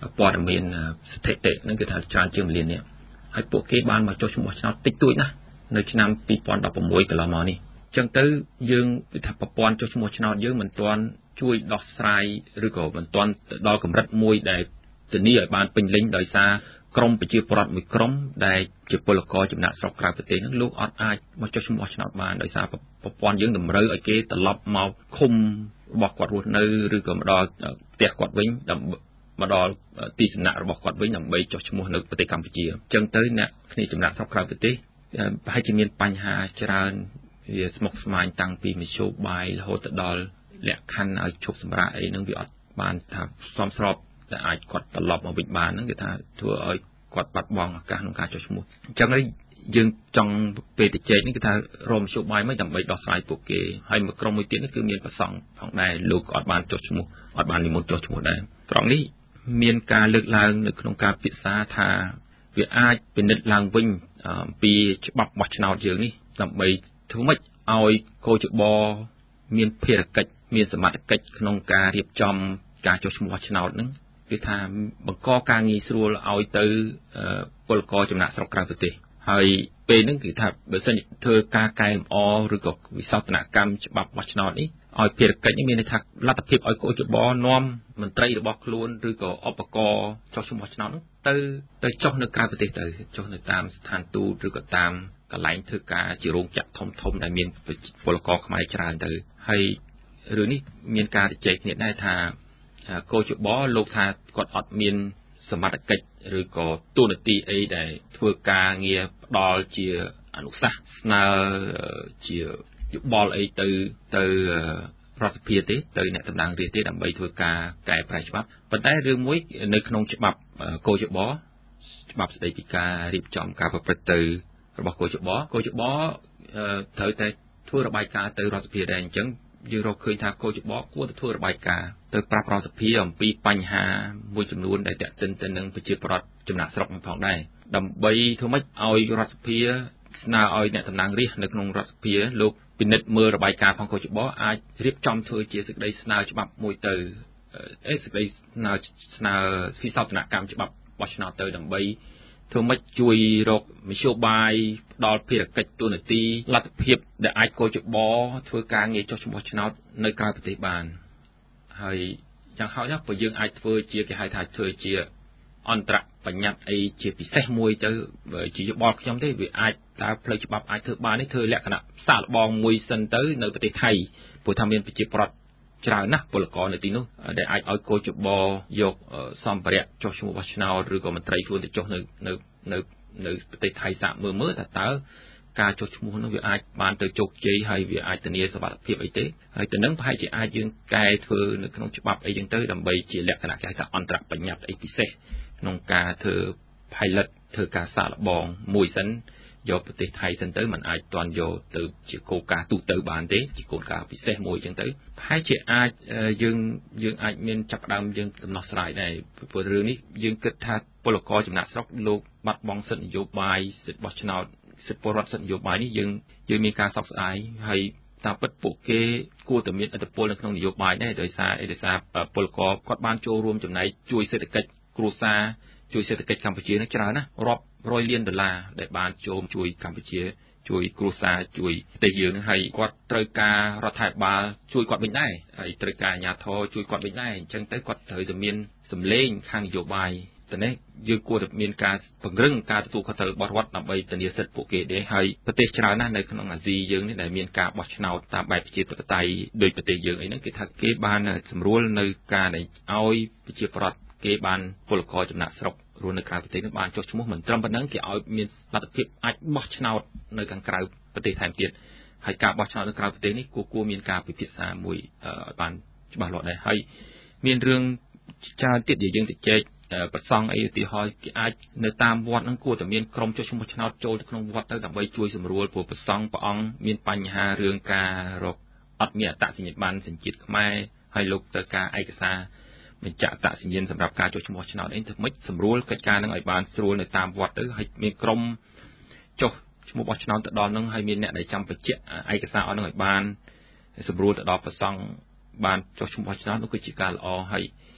ព័ត៌មានស្ថិតិហ្នឹងគឺថាច្រើនជាងលាននេះហើយពួកគេបានមកចុះឈ្មោះឆ្នោតតិចតួចណាស់នៅឆ្នាំពីរពាន់ដប់ប្រាំមួយកន្លងមកនេះអញ្ចឹងទៅយើងគឺថាប្រព័ន្ធចុះឈ្មោះឆ្នោតយើងមិនទាន់ជួយដោះស្រាយឬក៏មិនទាន់ទៅដល់កម្រិតមួយដែលធានាឲ្យបានពេញលេញដោយសារក្រមប្រជាពលរដ្ឋមួយក្រុមដែលជាពលករចំណាក់ស្រុកក្រៅប្រទេសហ្នឹងលោកអត់អាចមកចុះឈ្មោះឆ្នោតបានដោយសារប្រព័ន្ធយើងតម្រូវឲ្យគេត្រឡប់មកឃុំរបស់គាត់រស់នៅឬក៏មកដល់ផ្ទះគាត់វិញដើម្បីមកដល់ទីសំណាក់របស់គាត់វិញដើម្បីចុះឈ្មោះនៅប្រទេសកម្ពុជាអញ្ចឹងទៅអ្នកគ្នាចំណាក់ស្រុកក្រៅប្រទេសប្រហែលជាមានបញ្ហាច្រើនវាស្មុគស្មាញតាំងពីមធ្យោបាយរហូតដល់លក្ខខណ្ឌឲ្យឈប់សម្រាកអីហ្នឹងវាអត់បានថាសមស្របតែអាចគាត់ត្រឡប់មកវិញបានហ្នឹងគឺថាធ្វើឲ្យគាត់បាត់បង់ឱកាសក្នុងការចុះឈ្មោះអញ្ចឹងហើយយើងចង់ពេលទៅជែកនេះគឺថារមធ្យោបាយមិនដើម្បីដោះស្រាយពួកគេហើយមួយក្រុមមួយទៀតនេះគឺមានប្រសង់ផងដែរលោកអត់បានចុះឈ្មោះអត់បាននិមន្តចុះឈ្មោះដែរត្រង់នេះមានការលើកឡើងនៅក្នុងការពិសាថាវាអាចពិនិត្យឡើងវិញអំពីច្បាប់បោះឆ្នោតយើងនេះដើម្បីធ្វើម៉េចឲ្យកោជបមានភារកិច្ចមានសមត្ថកិច្ចក្នុងការរៀបចំការចុះឈ្មោះឆ្នោតហ្នឹងគឺថាបង្កការងាយស្រួលឲ្យទៅពលករចំណាក់ស្រុកក្រៅប្រទេសហើយពេលហ្នឹងគឺថាបើសិនធ្វើការកែលម្អឬក៏វិសោធនកម្មច្បាប់បោះឆ្នោតនេះឲ្យភារកិច្ចនេះមានន័យថាលទ្ធភាពឲ្យកោជបនាំមន្ត្រីរបស់ខ្លួនឬក៏ឧបករណ៍ចុះឈ្មោះឆ្នោតហ្នឹងទៅទៅចុះនៅក្រៅប្រទេសទៅចុះនៅតាមស្ថានទូតឬក៏តាមកន្លែងធ្វើការជារោងចក្រធំធំដែលមានពលករខ្មែរច្រើនទៅហើយរឿងនេះមានការជជែកគ្នាដែរថាកោជបលោកថាគាត់អត់មានសមត្ថកិច្ចឬក៏ទូនាទីអីដែលធ្វើការងារផ្ដល់ជាអនុសាសន៍ស្នើជាយោបល់អីទៅទៅរដ្ឋសភាទេទៅអ្នកតំណាងរាស្ត្រទេដើម្បីធ្វើការកែប្រែច្បាប់ប៉ុន្តែរឿងមួយនៅក្នុងច្បាប់កោជបច្បាប់ស្តីពីការរៀបចំការប្រព្រឹត្តទៅរបស់កោជបកោជបត្រូវតែធ្វើរបាយការណ៍ទៅរដ្ឋសភាដែរអញ្ចឹងយើងរកឃើញថាកោជបគួរទៅធ្វើរបាយការណ៍ទៅប្រាប់រដ្ឋសភាអំពីបញ្ហាមួយចំនួនដែលទាក់ទិនទៅនឹងប្រជាពលរដ្ឋចំណាក់ស្រុកផងដែរដើម្បីធ្វើម៉េចឲ្យរដ្ឋសភាស្នើឲ្យអ្នកតំណាងរាស្ត្រនៅក្នុងរដ្ឋសភាលោកពិនិត្យមើលរបាយការណ៍ផងកោជបអាចរៀបចំធ្វើជាសេចក្តីស្នើច្បាប់មួយទៅអេសេចក្តីស្នើស្នើវិសោធនកម្មច្បាប់បោះឆ្នោតទៅដើម្បីធ្វើម៉េចជួយរកមធ្យោបាយផ្ដល់ភារកិច្ចទូនាទីលទ្ធភាពដែលអាចកោជបធ្វើការងារចុះឈ្មោះឆ្នោតនៅក្រៅប្រទេសបានហើយយ៉ាងហោចណាស់បើយើងអាចធ្វើជាគេហៅថាធ្វើជាអន្តរបញ្ញត្តិអីជាពិសេសមួយទៅជាយោបល់ខ្ញុំទេវាអាចតើផ្លូវច្បាប់អាចធ្វើបាននេះធ្វើលក្ខណៈសាកល្បងមួយសិនទៅនៅប្រទេសថៃព្រោះថាមានប្រជាពលរដ្ឋច្រើនណាស់ពលករនៅទីនោះដែលអាចឲ្យកោជបយកសម្ភារៈចុះឈ្មោះបោះឆ្នោតឬក៏មន្ត្រីខ្លួនទៅចុះនៅនៅនៅនៅប្រទេសថៃសាកមើលមើលថាតើការចុះឈ្មោះនោះវាអាចបានទៅជោគជ័យហើយវាអាចធានាសុវត្ថិភាពអីទេហើយទៅនឹងប្រហែលជាអាចយើងកែធ្វើនៅក្នុងច្បាប់អីចឹងទៅដើម្បីជាលក្ខណៈគេហៅថាអន្តរបញ្ញត្តិអីពិសេសក្នុងការធ្វើ pilot ធ្វើការសាកល្បងមួយសិនយកប្រទេសថៃសិនទៅมันអាចតន់យកទៅជាគោលការណ៍ទូទៅបានទេជាគោលការណ៍ពិសេសមួយចឹងទៅប្រហែលជាអាចយើងយើងអាចមានចាប់ផ្ដើមយើងដំណោះស្រាយដែរព្រោះរឿងនេះយើងគិតថាពលករចំណាក់ស្រុកលោកបាត់បង់សិទ្ធិនយោបាយសិទ្ធិបោះឆ្នោតសិទ្ធិពលរដ្ឋសិទ្ធិនយោបាយនេះយើងយើងមានការសោកស្ដាយហើយតាមពិតពួកគេគួរតែមានឥទ្ធិពលនៅក្នុងនយោបាយដែរដោយសារឯកសារពលករគាត់បានចូលរួមចំណែកជួយសេដ្ឋកិច្ចគ្រួសារជួយសេដ្ឋកិច្ចកម្ពុជានឹងច្រើនណាស់រាប់រយលានដុល្លារដែលបានចូលជួយកម្ពុជាជួយគ្រួសារជួយប្រទេសយើងនឹងហើយគាត់ត្រូវការរដ្ឋាភិបាលជួយគាត់វិញដែរហើយត្រូវការអាជ្ញាធរជួយគាត់វិញដែរអញ្ចឹងទៅគាត់ត្រូវតែមានសម្លេងខាងនយោបាយតែនេះយើងគួរតែមានការពង្រឹងការទទួលខុសត្រូវរបស់រដ្ឋដើម្បីធានាសិទ្ធិពួកគេដែរហើយប្រទេសច្រើនណាស់នៅក្នុងអាស៊ីយើងនេះដែលមានការបោះឆ្នោតតាមបែបប្រជាធិបតេយ្យដោយប្រទេសយើងអីហ្នឹងគេថាគេបានសម្រួលនៅការដែលឲ្យប្រជាពលរដ្ឋគេបានពលករចំណាក់ស្រុករស់នៅក្រៅប្រទេសនេះបានចុះឈ្មោះមិនត្រឹមប៉ុណ្ណឹងគេឲ្យមានលទ្ធភាពអាចបោះឆ្នោតនៅខាងក្រៅប្រទេសថែមទៀតហើយការបោះឆ្នោតនៅក្រៅប្រទេសនេះគួរគួរមានការពិភាក្សាមួយឲ្យបានច្បាស់លាស់ដែរហើយមានរឿងច្រើនទៀតដែលយើងទៅជែកប្រសង់អីឧទាហរណ៍គេអាចនៅតាមវត្តហ្នឹងគួរតែមានក្រុមចុះឈ្មោះឆ្នោតចូលទៅក្នុងវត្តទៅដើម្បីជួយសម្រួលព្រោះប្រសង់ព្រះអង្គមានបញ្ហារឿងការរកអត់មានអត្តសញ្ញាណប័ណ្ណសញ្ជាតិខ្មែរហើយលោកត្រូវការឯកសារបញ្ជាក់អត្តសញ្ញាណសម្រាប់ការចុះឈ្មោះឆ្នោតអីធ្វើម៉េចសម្រួលកិច្ចការហ្នឹងឲ្យបានស្រួលនៅតាមវត្តទៅហើយមានក្រុមចុះឈ្មោះបោះឆ្នោតទៅដល់ហ្នឹងហើយមានអ្នកដែលចាំបញ្ជាក់ឯកសារអស់ហ្នឹងឲ្យបានសម្រួលទៅដល់ប្រសង់បានចុះឈ្មោះបោះឆ្នោតនោះគឺជាការល្អហើយ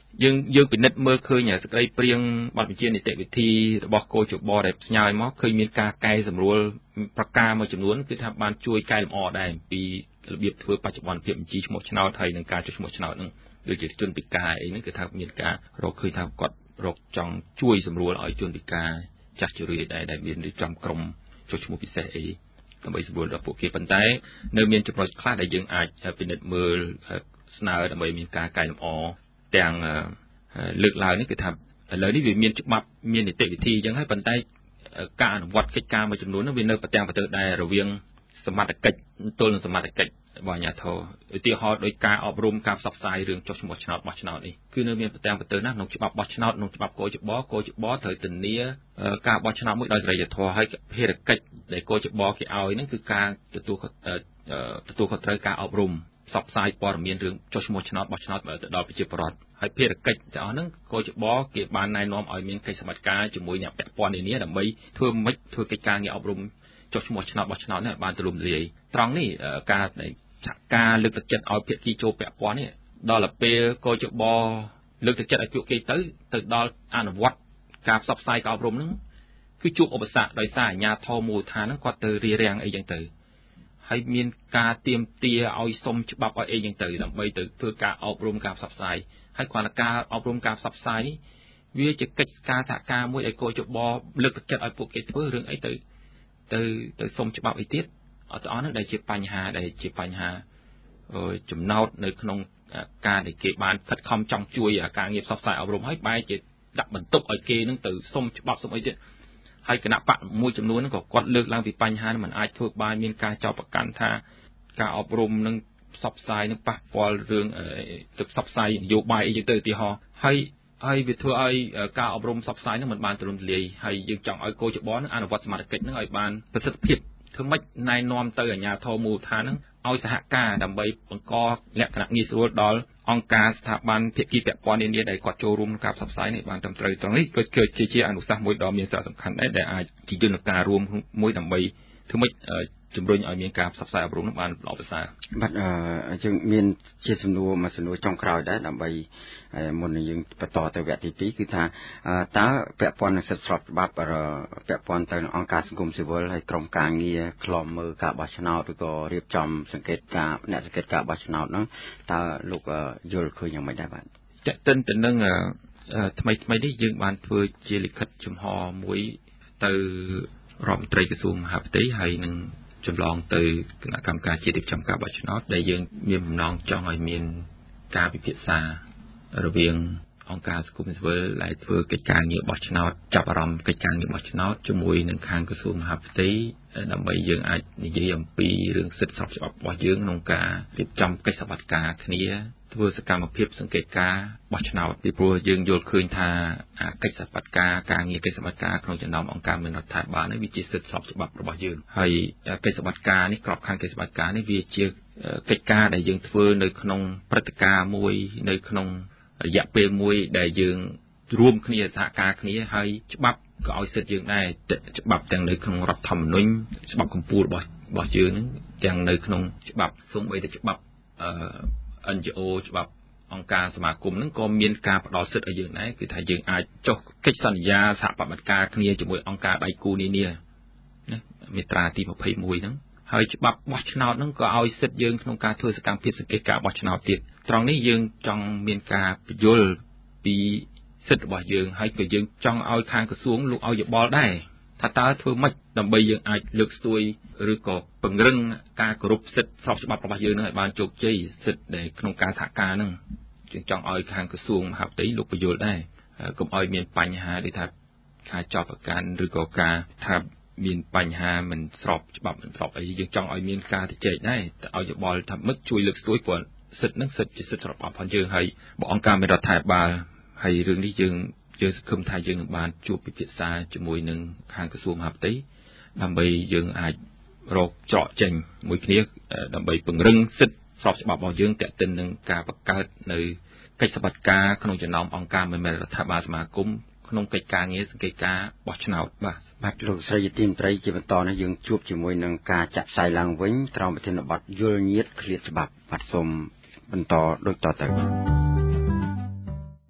យើងយើងពិនិត្យមើលឃើញសេចក្តីព្រៀងបទបញ្ជានីតិវិធីរបស់គោចបដែលផ្ញើមកឃើញមានការកែសម្រួលប្រការមួយចំនួនគឺថាបានជួយកែលម្អដែរពីរបៀបធ្វើបច្ចុប្បន្នភាពបញ្ជីឈ្មោះឆ្នោតហើយនឹងការចុះឈ្មោះឆ្នោតហ្នឹងដូចជាជនពិការអីហ្នឹងគឺថាមានការរកឃើញថាគាត់រកចង់ជួយសម្រួលឲ្យជនពិការចាស់ជរាដែរដែលមានរៀបចំក្រុមចុះឈ្មោះពិសេសអីដើម្បីសម្រួលដល់ពួកគេប៉ុន្តែនៅមានចំណុចខ្លះដែលយើងអាចពិនិត្យមើលស្នើដើម្បីមានការកែលម្អទាំងលើកឡើងនេះគឺថាឥឡូវនេះវាមានច្បាប់មាននីតិវិធីអញ្ចឹងហើយប៉ុន្តែការអនុវត្តកិច្ចការមួយចំនួននោះវានៅប្រទាំងប្រទើដែររវាងសមត្ថកិច្ចទល់នឹងសមត្ថកិច្ចរបស់អាជ្ញាធរឧទាហរណ៍ដោយការអប់រំការផ្សព្វផ្សាយរឿងចុះឈ្មោះឆ្នោតបោះឆ្នោតនេះគឺនៅមានប្រទាំងប្រទើណាស់ក្នុងច្បាប់បោះឆ្នោតក្នុងច្បាប់គោចបគោចបត្រូវធានាការបោះឆ្នោតមួយដោយសេរីធម៌ហើយភារកិច្ចដែលគោចបគេឲ្យហ្នឹងគឺការទទួលទទួលខុសត្រូវការអប់រំផ្សព្វផ្សាយព័ត៌មានរឿងចុះឈ្មោះឆ្នោតបោះឆ្នោតទៅដល់ប្រជាពលរដ្ឋហើយភារកិច្ចទាំងអស់ហ្នឹងគោចបគេបានណែនាំឲ្យមានកិច្ចសម្បត្តិការជាមួយអ្នកពាក់ព័ន្ធនានាដើម្បីធ្វើម៉េចធ្វើកិច្ចការងារអប់រំចុះឈ្មោះឆ្នោតបោះឆ្នោតនេះបានទូលំទូលាយត្រង់នេះការការលើកទឹកចិត្តឲ្យភាគីចូលពាក់ព័ន្ធនេះដល់ពេលគោចបលើកទឹកចិត្តឲ្យពួកគេទៅទៅដល់អនុវត្តការផ្សព្វផ្សាយការអប់រំហ្នឹងគឺជួបឧបសគ្គដោយសារអាជ្ញាធរមូលដ្ឋានហ្នឹងគាត់ទៅរារាំងអីចឹងទៅហើយមានការទៀមទាឲ្យសុំច្បាប់ឲ្យអីចឹងទៅដើម្បីទៅធ្វើការអប់រំការផ្សព្វផ្សាយហើយគ្រាន់តែការអប់រំការផ្សព្វផ្សាយនេះវាជាកិច្ចការសហការមួយឲ្យគោចបលើកទឹកចិត្តឲ្យពួកគេធ្វើរឿងអីទៅទៅទៅសុំច្បាប់អីទៀតអត់អស់ហ្នឹងដែលជាបញ្ហាដែលជាបញ្ហាចំណោទនៅក្នុងការដែលគេបានខិតខំចង់ជួយការងារផ្សព្វផ្សាយអប់រំហើយបែរជាដាក់បន្ទុកឲ្យគេនឹងទៅសុំច្បាប់សុំអីទៀតហើយគណៈបកមួយចំនួនហ្នឹងក៏គាត់លើកឡើងពីបញ្ហានេះមិនអាចធ្វើបានមានការចោទប្រកាន់ថាការអប់រំនឹងផ្សព្វផ្សាយនឹងប៉ះពាល់រឿងទៅផ្សព្វផ្សាយនយោបាយអីចឹងទៅឧទាហរណ៍ហើយហើយវាធ្វើឲ្យការអប់រំផ្សព្វផ្សាយនឹងមិនបានទូលំទូលាយហើយយើងចង់ឲ្យគោចបនឹងអនុវត្តសមត្ថកិច្ចនឹងឲ្យបានប្រសិទ្ធភាពធ្វើម៉េចណែនាំទៅអាជ្ញាធរមូលដ្ឋាននឹងឲ្យសហការដើម្បីបង្កលក្ខណៈងាយស្រួលដល់អង្គការស្ថាប័នភាគីពាក់ព័ន្ធនានាដែលគាត់ចូលរួមក្នុងការផ្សព្វផ្សាយនេះបានត្រឹមត្រូវត្រង់នេះក៏គឺជាអនុសាសន៍មួយដ៏មានសារៈសំខាន់ដែរដែលអាចជាយន្តការរួមមួយដើម្បីធ្វើម៉េចជំរុញឲ្យមានការផ្សព្វផ្សាយអប់រំនោះបានល្អប្រសើរបាទអញ្ចឹងមានជាសំណួរមួយសំណួរចុងក្រោយដែរដើម្បីមុននឹងយើងបន្តទៅវគ្គទីពីរគឺថាតើពាក់ព័ន្ធនឹងសិទ្ធិស្របច្បាប់ពាក់ព័ន្ធទៅនឹងអង្គការសង្គមស៊ីវិលហើយក្រុមការងារខ្លំមើលការបោះឆ្នោតឬក៏រៀបចំសង្កេតការអ្នកសង្កេតការបោះឆ្នោតហ្នឹងតើលោកយល់ឃើញយ៉ាងម៉េចដែរបាទតើតិនទៅនឹងថ្មីថ្មីនេះយើងបានធ្វើជាលិខិតចំហមួយទៅរដ្ឋមន្ត្រីក្រសួងមហាផ្ទៃហើយនឹងចម្លងទៅគណៈកម្មការជាតិរៀបចំការបោះឆ្នោតដែលយើងមានបំណងចង់ឲ្យមានការពិភាក្សារវាងអង្គការសង្គមស៊ីវិលដែលធ្វើកិច្ចការងារបោះឆ្នោតចាប់អារម្មណ៍កិច្ចការងារបោះឆ្នោតជាមួយនឹងខាងក្រសួងមហាផ្ទៃដើម្បីយើងអាចនិយាយអំពីរឿងសិទ្ធិស្របច្បាប់របស់យើងក្នុងការរៀបចំកិច្ចសម្បត្តិការគ្នាធ្វើសកម្មភាពសង្កេតការបោះឆ្នោតពីព្រោះយើងយល់ឃើញថាកិច្ចសម្បត្តិការការងារកិច្ចសម្បត្តិការក្នុងចំណោមអង្គការមានរដ្ឋាភិបាលនេះវាជាសិទ្ធិស្របច្បាប់របស់យើងហើយកិច្ចសម្បត្តិការនេះក្របខ័ណ្ឌកិច្ចសម្បត្តិការនេះវាជាកិច្ចការដែលយើងធ្វើនៅក្នុងព្រឹត្តិការណ៍មួយនៅក្នុងរយៈពេលមួយដែលយើងរួមគ្នាសហការគ្នាហើយច្បាប់ក៏ឲ្យសិទ្ធិយើងដែរច្បាប់ទាំងនៅក្នុងរដ្ឋធម្មនុញ្ញច្បាប់កម្ពុជារបស់របស់យើងហ្នឹងទាំងនៅក្នុងច្បាប់សូម្បីតែច្បាប់អឺ អិន ជី អូ ច្បាប់អង្គការសមាគមហ្នឹងក៏មានការផ្ដល់សិទ្ធិឲ្យយើងដែរគឺថាយើងអាចចុះកិច្ចសន្យាសហប្រតិបត្តិការគ្នាជាមួយអង្គការដៃគូនានាណាមាត្រាទីยี่สิบเอ็ดហ្នឹងហើយច្បាប់បោះឆ្នោតហ្នឹងក៏ឲ្យសិទ្ធិយើងក្នុងការធ្វើសកម្មភាពសង្កេតការបោះឆ្នោតទៀតត្រង់នេះយើងចង់មានការបញ្យល់ពីសិទ្ធិរបស់យើងហើយក៏យើងចង់ឲ្យខាងក្រសួងលោកឲ្យយោបល់ដែរថាតើធ្វើម៉េចដើម្បីយើងអាចលើកស្ទួយឬក៏ពង្រឹងការគោរពសិទ្ធិស្របច្បាប់របស់យើងនឹងឲ្យបានជោគជ័យសិទ្ធិដែលក្នុងការសហការហ្នឹងយើងចង់ឲ្យខាងក្រសួងមហាផ្ទៃលោកបញ្យល់ដែរកុំឲ្យមានបញ្ហាដែលថាការចោទប្រកាន់ឬក៏ការថាមានបញ្ហាមិនស្របច្បាប់មិនស្របអីយើងចង់ឲ្យមានការជជែកដែរឲ្យយោបល់ថាម៉េចជួយលើកស្ទួយព្រោះសិទ្ធិហ្នឹងសិទ្ធិជាសិទ្ធិស្របច្បាប់របស់យើងហើយបើអង្គការមានរដ្ឋាភិបាលហើយរឿងនេះយើងយើងសង្ឃឹមថាយើងនឹងបានជួបពិភាក្សាជាមួយនឹងខាងក្រសួងមហាផ្ទៃដើម្បីយើងអាចរកច្រកចេញមួយគ្នាដើម្បីពង្រឹងសិទ្ធិស្របច្បាប់របស់យើងទាក់ទិននឹងការបង្កើតនៅកិច្ចសម្បត្តិការក្នុងចំណោមអង្គការមិនមែនរដ្ឋាភិបាលសមាគមក្នុងកិច្ចការងារសង្កេតការបោះឆ្នោតបាទបាទលោកស្រីយទីមត្រីជាបន្តនេះយើងជួបជាមួយនឹងការចាក់ផ្សាយឡើងវិញក្រោមប្រធានបទយល់ញាតឃ្លាតច្បាប់បាទសូមបន្តដូចតទៅ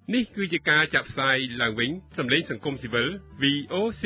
នេះគឺជាការចាក់ផ្សាយឡើងវិញសម្លេងសង្គមស៊ីវិល វី អូ ซี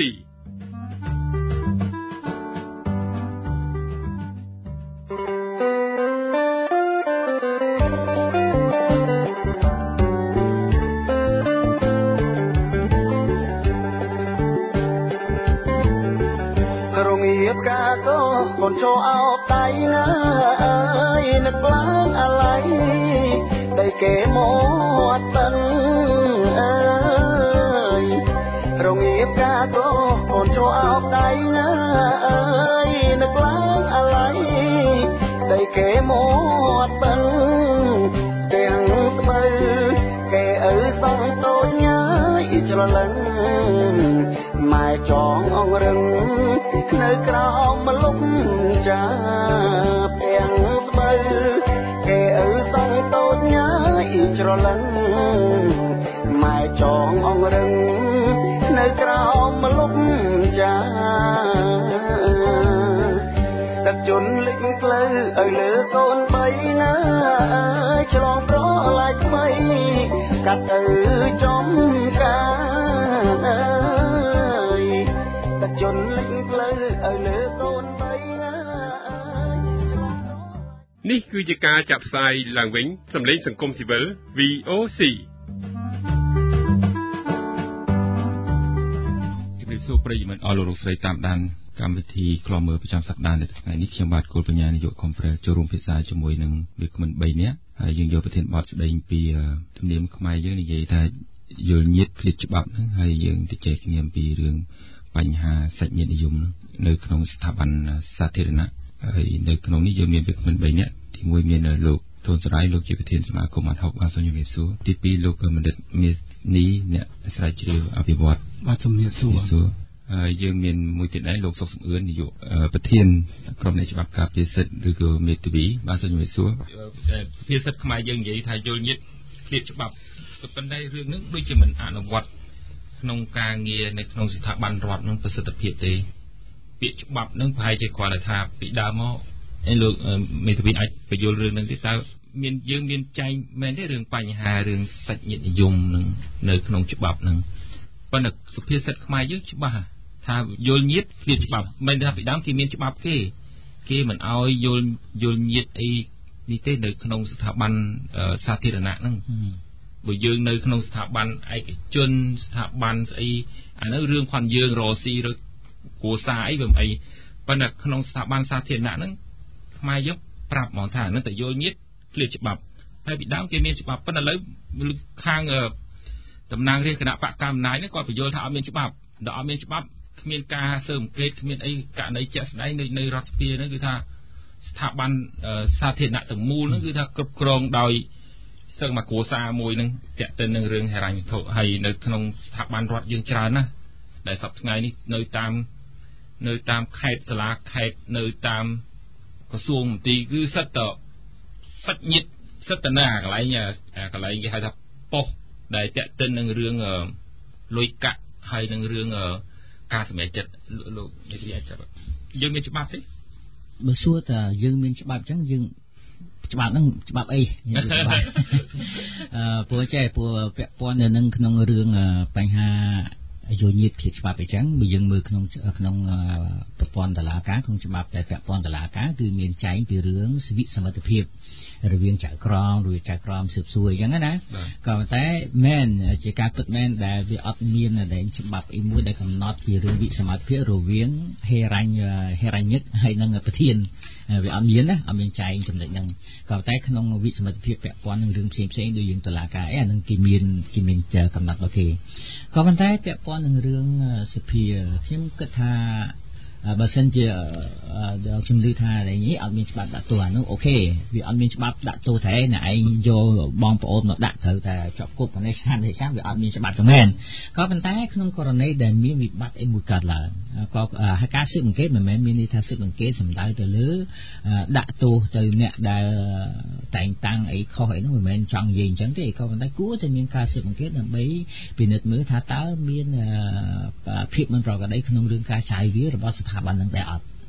កូនចូលអោបដៃណាអើយនឹកឡើងអាឡ័យតែគេមកតឹងអើយរងាបកាកូនកូនចូលអោបដៃណាអើយនឹកឡើងអាឡ័យតែគេមកតឹងទាំងស្បើគេអើសងតូចញ៉ាយច្រឡឹងម៉ែចងអងរឹងនៅក្រោមម្លប់ចាទាំងស្បើគេអើសងតូចញ៉ាយច្រឡឹងម៉ែចងអងរឹងនៅក្រោមម្លប់ចាទឹកជន់លិចផ្លូវឲ្យលើកូនបីណាឆ្លងប្រឡាយថ្មីកាត់ទៅចំការទឹកជន់លិចផ្លូវឲ្យលើកូនបីណានេះគឺជាការចាក់ផ្សាយឡើងវិញសម្លេងសង្គមស៊ីវិល វី អូ ซีជំរាបសួរប្រិយមិត្តអស់លោកលោកស្រីតាមដានកម្មវិធីខ្លមមើលប្រចាំសប្តាហ៍នៅថ្ងៃនេះខ្ញុំបាទគោលបញ្ញានាយកខុំហ្វ្រែចូលរួមភាសាជាមួយនឹងវាគ្មិនបីនាក់ហើយយើងយកប្រធានបទស្ដីពីទំនៀមខ្មែរយើងនិយាយថាយល់ញាតឃ្លាតច្បាប់ហ្នឹងហើយយើងទៅចែកគ្នាអំពីរឿងបញ្ហាសាច់ញាតិនិយមនៅក្នុងស្ថាប័នសាធារណៈហើយនៅក្នុងនេះយើងមានវាគ្មិនបីនាក់ទីមួយមានលោកធនសរាយលោកជាប្រធានសមាគមអាត់ហុកបាទសូមជម្រាបសួរទីពីរលោកបណ្ឌិតមាសនីអ្នកស្រាវជ្រាវអភិវឌ្ឍបាទជំរាបសួរហើយយើងមានមួយទៀតដែរលោកសុកសំអឿននាយកប្រធានក្រុមអ្នកច្បាប់ការពារសិទ្ធិឬក៏មេធាវីបាទសូមជម្រាបសួរភាសាខ្មែរយើងនិយាយថាយល់ញាតឃ្លាតច្បាប់ប៉ុន្តែរឿងហ្នឹងដូចជាមិនអនុវត្តក្នុងការងារនៅក្នុងស្ថាប័នរដ្ឋនឹងប្រសិទ្ធភាពទេពាក្យច្បាប់នឹងប្រហែលជាគ្រាន់តែថាពីដើមមកឯលោកមេធាវីអាចបញ្យល់រឿងហ្នឹងទេតើមានយើងមានចែងមែនទេរឿងបញ្ហារឿងសាច់ញាតិនិយមនឹងនៅក្នុងច្បាប់ហ្នឹងប៉ុន្តែសុភាសិតខ្មែរយើងច្បាស់ថាយល់ញាតឃ្លាតច្បាប់មិនថាពីដើមគេមានច្បាប់គេគេមិនអោយយល់យល់ញាតអីនេះទេនៅក្នុងស្ថាប័នសាធារណៈហ្នឹងបើយើងនៅក្នុងស្ថាប័នឯកជនស្ថាប័នស្អីអានោះរឿងផងយើងរកស៊ីឬគ្រួសារអីវាមិនអីប៉ុន្តែក្នុងស្ថាប័នសាធារណៈហ្នឹងខ្មែរយើងប្រាប់មកថានឹងតែយល់ញាតឃ្លាតច្បាប់ហើយពីដើមគេមានច្បាប់ប៉ុន្តែឥឡូវខាងតំណាងរាជគណៈបកកណ្ដាលនេះគាត់បញ្យល់ថាអត់មានច្បាប់ដល់អត់មានច្បាប់គ្មានការស៊ើបអង្កេតគ្មានអីករណីជាក់ស្ដែងនៅនៅរដ្ឋសភាហ្នឹងគឺថាស្ថាប័នសាធារណៈទាំងមូលហ្នឹងគឺថាគ្រប់គ្រងដោយសឹងមកគ្រួសារមួយនឹងតាក់ទិននឹងរឿងហិរញ្ញវត្ថុហើយនៅក្នុងស្ថាប័នរដ្ឋយើងច្រើនណាស់ដែលសប្តាហ៍ថ្ងៃនេះនៅតាមនៅតាមខេត្តសាលាខេត្តនៅតាមក្រសួងមន្ទីរគឺសិតតសាច់ញាតិសិតតណាកន្លែងកន្លែងគេហៅថាប៉ុស្តិ៍ដែលតាក់ទិននឹងរឿងលុយកាក់ហើយនឹងរឿងការសម្រេចចិត្តលោកនិយាយអាចចាប់យើងមានច្បាប់ទេបើសួរតើយើងមានច្បាប់អញ្ចឹងយើងច្បាប់ហ្នឹងច្បាប់អីអឺព្រោះចេះព្រោះពាក់ព័ន្ធនៅនឹងក្នុងរឿងបញ្ហាយល់ញាតឃ្លាតច្បាប់អញ្ចឹងបើយើងមើលក្នុងក្នុងប្រព័ន្ធតុលាការក្នុងច្បាប់តែពាក់ព័ន្ធតុលាការគឺមានចែងពីរឿងសិទ្ធិសមត្ថភាពរវាងចៅក្រមឬចៅក្រមស៊ើបសួរអញ្ចឹងណាក៏តែមែនជាការពិតមែនដែលវាអត់មានដែលច្បាប់អីមួយដែលកំណត់ពីរឿងវិសមត្ថភាពរវាងហេរញ្ញហេរញ្ញិកហើយនិងប្រធានវាអត់មានណាអត់មានចែងចំណុចហ្នឹងក៏តែក្នុងវិសមត្ថភាពពាក់ព័ន្ធនឹងរឿងផ្សេងផ្សេងដូចយើងតុលាការអីអានឹងគេមានគេមានកំណត់របស់គេក៏ប៉ុន្តែពាក់ព័ន្ធនឹងរឿងសភាខ្ញុំគិតថាបើសិនជាខ្ញុំឮថានេះអត់មានច្បាប់ដាក់ទោសអានោះអូខេវាអត់មានច្បាប់ដាក់ទោសតែណែឯងយកបងប្អូនមកដាក់ត្រូវតែជាប់គុកប៉ុណ្ណេះឆ្នាំនេះឆ្នាំវាអត់មានច្បាប់ទៅមែនក៏ប៉ុន្តែក្នុងករណីដែលមានវិបត្តិអីមួយកើតឡើងក៏ហើយការស៊ើបអង្កេតមិនមែនមានន័យថាស៊ើបអង្កេតសំដៅទៅលើដាក់ទោសទៅអ្នកដែលតែងតាំងអីខុសអីនោះមិនមែនចង់និយាយអញ្ចឹងទេក៏ប៉ុន្តែគួរតែមានការស៊ើបអង្កេតដើម្បីពិនិត្យមើលថាតើមានភាពមិនប្រក្រតីក្នុងរឿងការចាយវារបស់ស្ថាប័ននឹងដែរអត់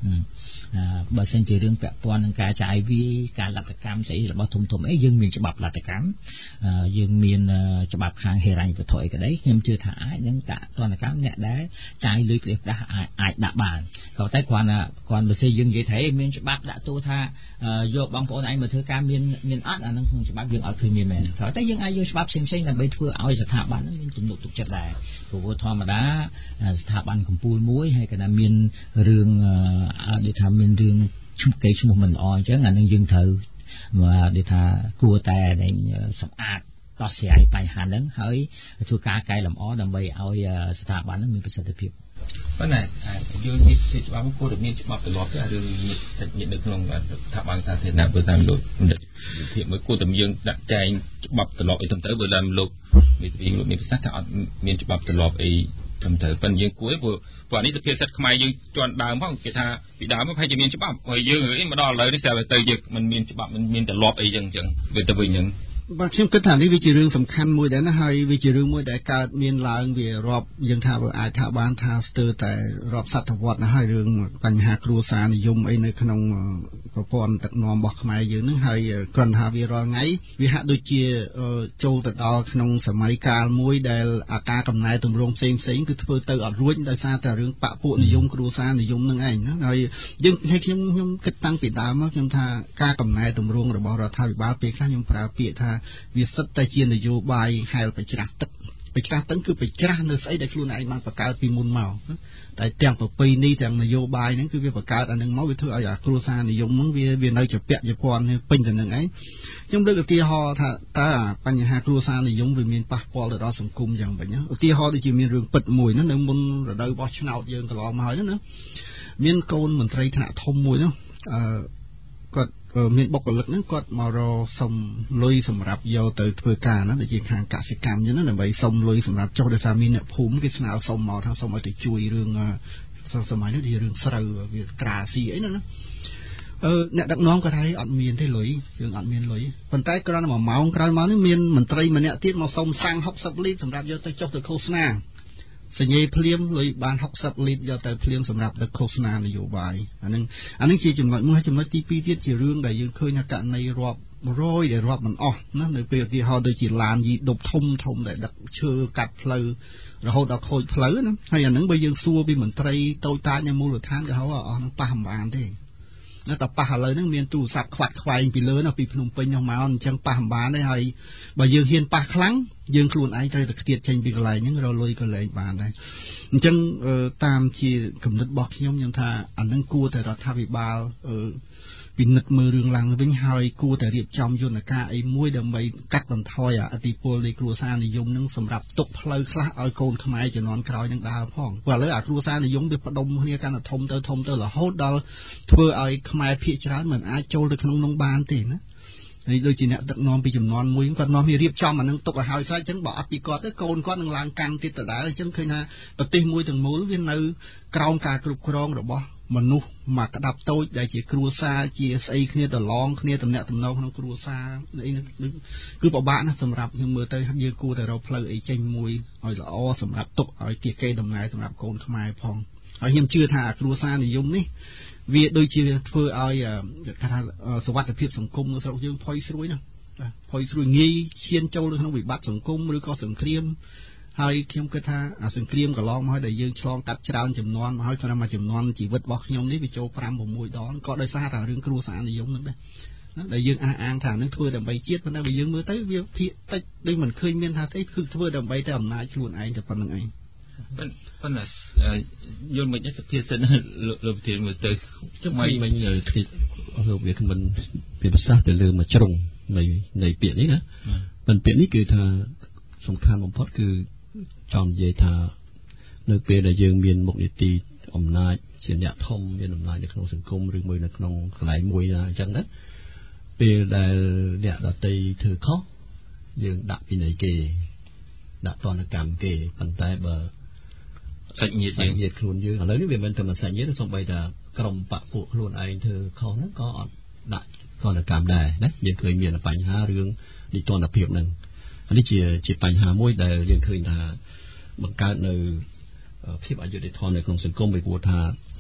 បើសិនជារឿងពាក់ព័ន្ធនឹងការចាយវាយការលទ្ធកម្មស្អីរបស់ធំធំអីយើងមានច្បាប់លទ្ធកម្មយើងមានច្បាប់ខាងហិរញ្ញវត្ថុអីក្តីខ្ញុំជឿថាអាចនឹងតាក់ទណ្ឌកម្មអ្នកដែលចាយលុយផ្ដេសផ្ដាស់អាចដាក់បានក៏តែគ្រាន់តែគ្រាន់បើសិនយើងនិយាយថាមានច្បាប់ដាក់ទោសថាយកបងប្អូនឯងមកធ្វើការមានមានអត់អានឹងក្នុងច្បាប់យើងអត់ឃើញមានមែនក៏តែយើងអាចយកច្បាប់ផ្សេងៗដើម្បីធ្វើឲ្យស្ថាប័នហ្នឹងមានទំនុកទុកចិត្តដែរព្រោះធម្មតាស្ថាប័នកម្ពុជាមួយហើយក៏មានរឿងដូចថាមានរឿងឈ្មោះគេឈ្មោះមិនល្អអញ្ចឹងអានឹងយើងត្រូវដូចថាគួរតែសម្អាតដោះស្រាយបញ្ហាហ្នឹងហើយធ្វើការកែលម្អដើម្បីឲ្យស្ថាប័នហ្នឹងមានប្រសិទ្ធភាពប៉ុន្តែយើងនិយាយច្បាប់គួរតែមានច្បាប់ទម្លាប់ទេរឿងញាតិញាតិនៅក្នុងស្ថាប័នសាធារណៈបើតាមលោកភាពមួយគួរតែយើងដាក់ចែងច្បាប់ទម្លាប់អីទៅទៅបើតាមលោកវិទ្យាលោកមានប្រសាសន៍ថាអត់មានច្បាប់ទម្លាប់អីត្រឹមត្រូវប៉ុន្តែយើងគួរព្រោះព្រោះនេះសភាសិទ្ធិខ្មែរយើងជន់ដើមផងគេថាពីដើមមកប្រហែលជាមានច្បាប់ហើយយើងអីមកដល់ឥឡូវនេះស្រាប់តែទៅយើងមិនមានច្បាប់មិនមានទម្លាប់អីចឹងចឹងវាទៅវិញហ្នឹងបាទខ្ញុំគិតថានេះវាជារឿងសំខាន់មួយដែរណាហើយវាជារឿងមួយដែលកើតមានឡើងវារាប់យើងថាវាអាចថាបានថាស្ទើរតែរាប់សតវត្សណាហើយរឿងបញ្ហាគ្រួសារនិយមអីនៅក្នុងប្រព័ន្ធដឹកនាំរបស់ខ្មែរយើងហ្នឹងហើយគ្រាន់ថាវារាល់ថ្ងៃវាហាក់ដូចជាចូលទៅដល់ក្នុងសម័យកាលមួយដែលអាការកំណែទម្រង់ផ្សេងផ្សេងគឺធ្វើទៅអត់រួចដោយសារតែរឿងបពុនិយមគ្រួសារនិយមហ្នឹងឯងណាហើយយើងឲ្យខ្ញុំខ្ញុំគិតតាំងពីដើមមកខ្ញុំថាការកំណែទម្រង់របស់រដ្ឋាភិបាលពេលខ្លះខ្ញុំប្រើពាក្យថាវាសិតតែជានយោបាយហែលបច្ច្រាស់ទឹកបច្ច្រាស់ទឹកគឺបច្ច្រាស់នៅស្អីដែលខ្លួនឯងបានបង្កើតពីមុនមកតែទាំងប្រពៃណីទាំងនយោបាយហ្នឹងគឺវាបង្កើតអានឹងមកវាធ្វើឲ្យអាគ្រួសារនិយមហ្នឹងវាវានៅជាពាក់ជាព័ន្ធពេញទៅនឹងឯងខ្ញុំលើកឧទាហរណ៍ថាតើបញ្ហាគ្រួសារនិយមវាមានប៉ះពាល់ទៅដល់សង្គមយ៉ាងម៉េចឧទាហរណ៍ដូចជាមានរឿងពិតមួយណានៅមុនរដូវបោះឆ្នោតយើងកន្លងមកហើយណាមានកូនមន្ត្រីថ្នាក់ធំមួយនោះអឺគាត់មានបុគ្គលិកហ្នឹងគាត់មករកសុំលុយសម្រាប់យកទៅធ្វើការណាដូចជាខាងកសិកម្មអញ្ចឹងណាដើម្បីសុំលុយសម្រាប់ចុះដោយសារមានអ្នកភូមិគេស្នើសុំមកថាសុំឲ្យទៅជួយរឿងសម័យនេះជារឿងស្រូវវាក្រាស៊ីអីណាណាអឺអ្នកដឹកនាំគាត់ថាអត់មានទេលុយយើងអត់មានលុយប៉ុន្តែគ្រាន់តែមួយម៉ោងក្រោយមកនេះមានមន្ត្រីម្នាក់ទៀតមកសុំសាំងហុកសិបលីត្រសម្រាប់យកទៅចុះទៅឃោសនាសញ្ញាភ្លាមលុយបានហុកសិបលីត្រយកទៅភ្លាមសម្រាប់ទៅឃោសនានយោបាយអានឹងអានឹងជាចំណុចមួយហើយចំណុចទីពីរទៀតជារឿងដែលយើងឃើញថាករណីរាប់រយដែលរាប់មិនអស់ណានៅពេលឧទាហរណ៍ដូចជាឡានយីដប់ធំធំដែលដឹកឈើកាត់ផ្លូវរហូតដល់ខូចផ្លូវណាហើយអានឹងបើយើងសួរពីមន្ត្រីតូចតាចនៅមូលដ្ឋានក៏ហៅអស់នឹងប៉ះមិនបានទេនៅតែប៉ះឥឡូវហ្នឹងមានទូរស័ព្ទខ្វាត់ខ្វែងពីលើណាពីភ្នំពេញនោះមកអញ្ចឹងប៉ះមិនបានទេហើយបើយើងហ៊ានប៉ះខ្លាំងយើងខ្លួនឯងត្រូវតែខ្ទាតចេញពីកន្លែងហ្នឹងរលុយក៏លែងបានដែរអញ្ចឹងតាមជាគំនិតរបស់ខ្ញុំខ្ញុំថាអានឹងគួរតែរដ្ឋាភិបាលពិនិត្យមើលរឿងឡើងវិញហើយគួរតែរៀបចំយន្តការអីមួយដើម្បីកាត់បន្ថយអតិពលនៃគ្រួសារនិយមនឹងសម្រាប់ទុកផ្លូវខ្លះឲ្យកូនខ្មែរជំនាន់ក្រោយនឹងដើរផងព្រោះឥឡូវអាគ្រួសារនិយមវាផ្ដុំគ្នាកាន់តែធំទៅធំទៅរហូតដល់ធ្វើឲ្យខ្មែរភាគច្រើនមិនអាចចូលទៅក្នុងនោះបានទេណាហើយដូចជាអ្នកដឹកនាំពីចំនួនមួយគាត់នាំឲ្យរៀបចំអានឹងទុកឲ្យហើយស្រេចអញ្ចឹងបើអត់ពីគាត់ទៅកូនគាត់នឹងឡើងកាន់ទៀតដដែលអញ្ចឹងឃើញថាប្រទេសមួយទាំងមូលវានៅក្រោមការគ្រប់គ្រងរបស់មនុស្សមកក្តាប់តូចដែលជាគ្រួសារជាស្អីគ្នាតឡងគ្នាតំណាក់តំណងក្នុងគ្រួសារអីគឺពិបាកណាស់សម្រាប់ខ្ញុំមើលទៅយើងគួរតែរកផ្លូវអីចេញមួយឲ្យល្អសម្រាប់ទុកឲ្យជាគេដំណើរសម្រាប់កូនខ្មែរផងហើយខ្ញុំជឿថាគ្រួសារនិយមនេះវាដូចជាធ្វើឲ្យគេថាសុវត្ថិភាពសង្គមនៅស្រុកយើងផុយស្រួយណាផុយស្រួយងាយឈានចូលទៅក្នុងវិបត្តិសង្គមឬក៏សង្គ្រាមហើយខ្ញុំគិតថាអាសង្គ្រាមកន្លងមកហើយដែលយើងឆ្លងកាត់ច្រើនចំនួនមកហើយតាមមួយចំនួនជីវិតរបស់ខ្ញុំនេះវាចូលfive sixដងក៏ដោយសារតែរឿងគ្រួសារនិយមហ្នឹងដែរដែលយើងអះអាងថានឹងធ្វើដើម្បីជាតិប៉ុន្តែបើយើងមើលទៅវាភាគតិចដូចមិនឃើញមានថាទេគឺធ្វើដើម្បីតែអំណាចខ្លួនឯងតែប៉ុណ្្នឹងឯងប៉ុន្តែយល់មិនសភាសិនលោកប្រធានមើលទៅចាំមិនមិញគ្នាវាមិនវាប្រសាសន៍ទៅលើមួយជ្រុងនៃនៃពាក្យនេះណាប៉ុន្តែពាក្យនេះគឺថាសំខាន់បំផុតគឺចង់និយាយថានៅពេលដែលយើងមានមុខនីតិអំណាចជាអ្នកធំមានអំណាចនៅក្នុងសង្គមឬមួយនៅក្នុងកន្លែងមួយណាអញ្ចឹងណាពេលដែលអ្នកដតីធ្វើខុសយើងដាក់ពិន័យគេដាក់ទណ្ឌកម្មគេប៉ុន្តែបើសាច់ញាតិយើងញាតិខ្លួនយើងឥឡូវនេះវាមិនតែមិនសាច់ញាតិទេសូម្បីតែក្រុមបកពួកខ្លួនឯងធ្វើខុសហ្នឹងក៏អត់ដាក់ទណ្ឌកម្មដែរណាយើងឃើញមានបញ្ហារឿងនីតិរដ្ឋភាពហ្នឹងនេះជាជាបញ្ហាមួយដែលយើងឃើញថាបង្កើតនៅភាពអយុត្តិធម៌នៅក្នុងសង្គមពីព្រោះថា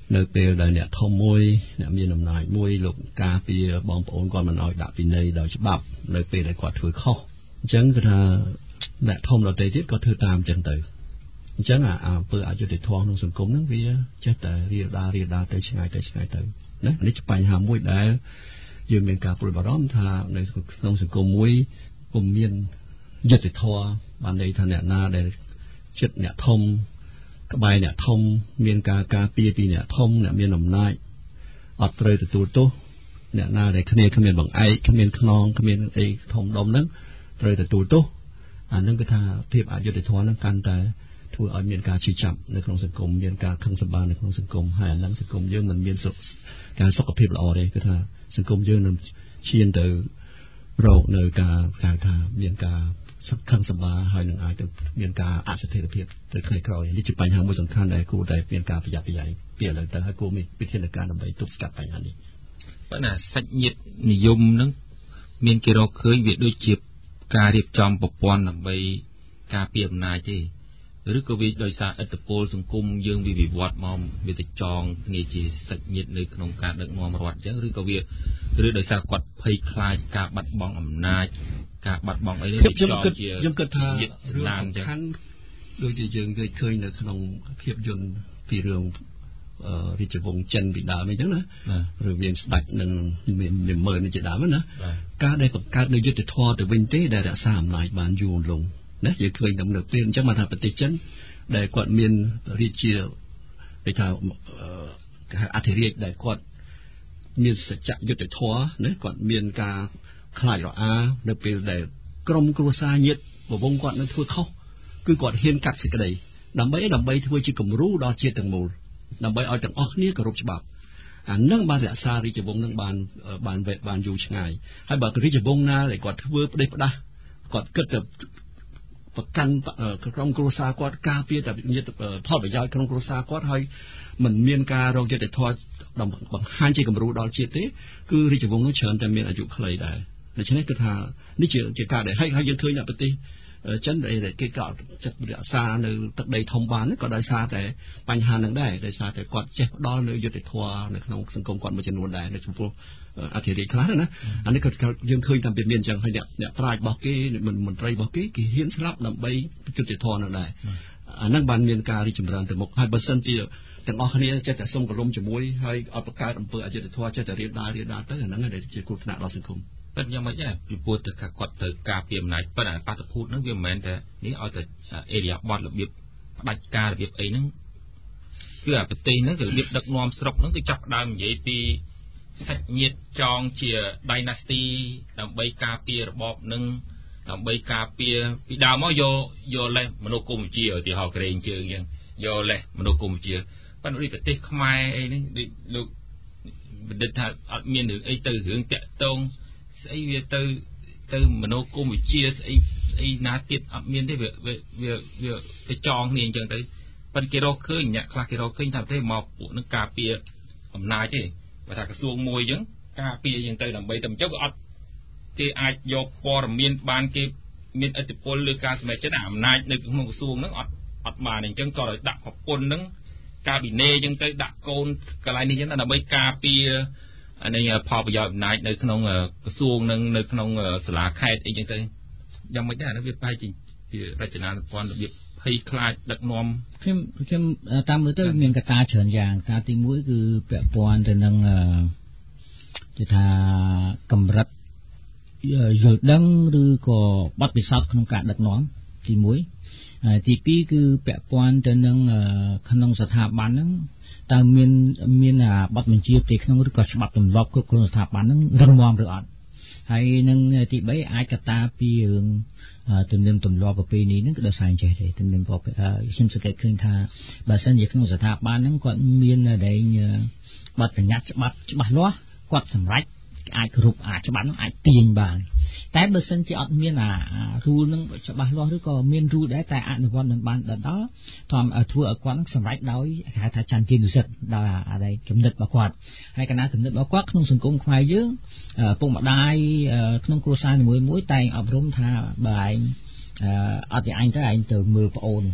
នៅពេលដែលអ្នកធំមួយអ្នកមានអំណាចមួយលោកការពារបងប្អូនគាត់មិនឲ្យដាក់ពិន័យដោយច្បាប់នៅពេលដែលគាត់ធ្វើខុសអញ្ចឹងគឺថាអ្នកធំដទៃទៀតក៏ធ្វើតាមអញ្ចឹងទៅអញ្ចឹងអាអំពើអយុត្តិធម៌ក្នុងសង្គមហ្នឹងវាចេះតែរៀលដារៀលដាទៅឆ្ងាយទៅឆ្ងាយទៅណានេះជាបញ្ហាមួយដែលយើងមានការព្រួយបារម្ភថានៅក្នុងសង្គមមួយពុំមានយុត្តិធម៌បានន័យថាអ្នកណាដែលចិត្តអ្នកធំក្បែរអ្នកធំមានការការពារពីអ្នកធំអ្នកមានអំណាចអត់ត្រូវទទួលទោសអ្នកណាដែលគ្នាគ្មានបង្អែកគ្មានខ្នងគ្មានអីធំដុំហ្នឹងត្រូវទទួលទោសអានឹងគឺថាភាពអយុត្តិធម៌ហ្នឹងកាន់តែធ្វើឲ្យមានការជឿចាប់នៅក្នុងសង្គមមានការខឹងសម្បារនៅក្នុងសង្គមហើយអានឹងសង្គមយើងមិនមានការសុខភាពល្អទេគឺថាសង្គមយើងនឹងឈានទៅរកនៅការហៅថាមានការខឹងសម្បារហើយនឹងអាចទៅមានការអស្ថិរភាពទៅថ្ងៃក្រោយនេះជាបញ្ហាមួយសំខាន់ដែលគួរតែមានការប្រយ័ត្នប្រយែងពីឥឡូវទៅហើយគួរមានវិធានការដើម្បីទប់ស្កាត់បញ្ហានេះប៉ុន្តែសាច់ញាតិនិយមនឹងមានគេរកឃើញវាដូចជាការរៀបចំប្រព័ន្ធដើម្បីការពារអំណាចទេឬក៏វាដោយសារឥទ្ធិពលសង្គមយើងវាវិវត្តមកវាទៅចងគ្នាជាសាច់ញាតិនៅក្នុងការដឹកនាំរដ្ឋអញ្ចឹងឬក៏វាឬដោយសារគាត់ភ័យខ្លាចការបាត់បង់អំណាចការបាត់បង់អីនេះខ្ញុំគិតខ្ញុំគិតថារឿងសំខាន់ដូចជាយើងឃើញឃើញនៅក្នុងភាពយន្តពីរឿងរាជវង្សចិនពីដើមអញ្ចឹងណាឬមានស្ដេចនឹងមានមើលនេះជាដើមណាការដែលបង្កើតនៅយុទ្ធធម៌ទៅវិញទេដែលរក្សាអំណាចបានយូរលង់ណាយើងឃើញតាមនៅពេលអញ្ចឹងមកថាប្រទេសចិនដែលគាត់មានរាជាគេថាអធិរាជដែលគាត់មានសច្ចយុទ្ធធម៌ណាគាត់មានការខ្លាចរអានៅពេលដែលក្រុមគ្រួសារញាតិប្រវងគាត់នឹងធ្វើខុសគឺគាត់ហ៊ានកាត់សេចក្តីដើម្បីដើម្បីធ្វើជាគំរូដល់ជាតិទាំងមូលដើម្បីឲ្យទាំងអស់គ្នាគោរពច្បាប់អានឹងបានរក្សារាជវង្សនឹងបានបានបានយូរឆ្ងាយហើយបើរាជវង្សណាដែលគាត់ធ្វើផ្ដេសផ្ដាស់គាត់គិតទៅប្រកាន់ក្រុមគ្រួសារគាត់ការពារតែញាតិផលប្រយោជន៍ក្នុងគ្រួសារគាត់ហើយមិនមានការរកយុត្តិធម៌បង្ហាញជាគំរូដល់ជាតិទេគឺរាជវង្សនោះច្រើនតែមានអាយុខ្លីដែរដូច្នេះគឺថានេះជាជាការដែលហើយហើយយើងឃើញនៅប្រទេសចិនដែលគេក៏ចិត្តរក្សានៅទឹកដីធំបានក៏ដោយសារតែបញ្ហានឹងដែរដោយសារតែគាត់ចេះផ្ដល់នៅយុត្តិធម៌នៅក្នុងសង្គមគាត់មួយចំនួនដែរនៅចំពោះអធិរាជខ្លះណាអានេះក៏យើងឃើញតាមពីមានអញ្ចឹងហើយអ្នកអ្នកប្រាជ្ញរបស់គេមន្ត្រីរបស់គេគេហ៊ានស្លាប់ដើម្បីយុត្តិធម៌នឹងដែរអាហ្នឹងបានមានការរីកចម្រើនទៅមុខហើយបើសិនជាទាំងអស់គ្នាចេះតែសុំគោរពជាមួយហើយអត់បង្កើតអំពើអយុត្តិធម៌ចេះតែរៀបដារៀបដាទៅអាហ្នឹងដែលជាគ្រោះថ្នាក់ដល់សង្គមប៉ុន្តែយ៉ាងម៉េចដែរពីព្រោះតែគាត់ទៅការពារអំណាចប៉ុន្តែបាតុភូតហ្នឹងវាមិនមែនតែនេះឲ្យតែអេរីយ៉ាបតរបៀបផ្ដាច់ការរបៀបអីហ្នឹងគឺអាប្រទេសហ្នឹងគឺរបៀបដឹកនាំស្រុកហ្នឹងគឺចាប់ដើមនិយាយពីសាច់ញាតិចងជា Dynasty ដើម្បីការពាររបបហ្នឹងដើម្បីការពារពីដើមមកយកយកលេសមនោគមវិជ្ជាឧទាហរណ៍ក្រែងជើងអញ្ចឹងយកលេសមនោគមវិជ្ជាប៉ុន្តែប្រទេសខ្មែរអីនេះដូចលោកបណ្ឌិតថាអត់មានរឿងអីទៅរឿងតាក់ទងស្អីវាទៅទៅមនោគមវិជ្ជាស្អីស្អីណាទៀតអត់មានទេវាវាវាទៅចងគ្នាអញ្ចឹងទៅប៉ុន្តែគេរកឃើញអ្នកខ្លះគេរកឃើញថាប្រទេសមកពួកនឹងការពារអំណាចទេបើថាក្រសួងមួយអញ្ចឹងការពារអញ្ចឹងទៅដើម្បីតែអញ្ចឹងវាអត់គេអាចយកព័ត៌មានបានគេមានឥទ្ធិពលលើការសម្រេចចិត្តអំណាចនៅក្នុងក្រសួងហ្នឹងអត់អត់បានអញ្ចឹងក៏ឲ្យដាក់ប្រពន្ធហ្នឹងការបិនេអញ្ចឹងទៅដាក់កូនកន្លែងនេះអញ្ចឹងដើម្បីការពារអានេះផលប្រយោជន៍អំណាចនៅក្នុងក្រសួងនឹងនៅក្នុងសាលាខេត្តអីចឹងទៅយ៉ាងម៉េចដែរវាប្រហែលជារចនាសម្ព័ន្ធរបៀបភ័យខ្លាចដឹកនាំខ្ញុំខ្ញុំតាមមើលទៅមានកត្តាច្រើនយ៉ាងការទីមួយគឺពាក់ព័ន្ធទៅនឹងគេថាកម្រិតយល់ដឹងឬក៏បទពិសោធន៍ក្នុងការដឹកនាំទីមួយទីពីរគឺពាក់ព័ន្ធទៅនឹងក្នុងស្ថាប័នហ្នឹងតើមានមានបទបញ្ជាផ្ទៃក្នុងឬក៏ច្បាប់ទម្លាប់គ្រប់គ្រងស្ថាប័នហ្នឹងរឹងមាំឬអត់ហើយនឹងទីបីអាចកត្តាពីរឿងទំនៀមទម្លាប់ប្រពៃណីហ្នឹងគឺដោយសារអញ្ចេះទេទំនៀមប្រពៃខ្ញុំសង្កេតឃើញថាបើសិនជាក្នុងស្ថាប័នហ្នឹងគាត់មានដែងបទបញ្ញត្តិច្បាប់ច្បាស់លាស់គាត់សម្រេចអាចគ្រប់អាច្បាប់ហ្នឹងអាចទាញបានតែបើសិនជាអត់មានអា rule ហ្នឹងច្បាស់លាស់ឬក៏មាន rule ដែរតែអនុវត្តមិនបានដល់ដល់ធ្វើឲ្យគាត់ហ្នឹងសម្រេចដោយគេហៅថាចន្ទនុសិទ្ធិដោយអាដែលគំនិតរបស់គាត់ហើយកណាគំនិតរបស់គាត់ក្នុងសង្គមខ្មែរយើងពុកម្ដាយក្នុងគ្រួសារនីមួយៗតែងអប់រំថាបើឯងអត់តែអញទៅឯងទៅមើលប្អូន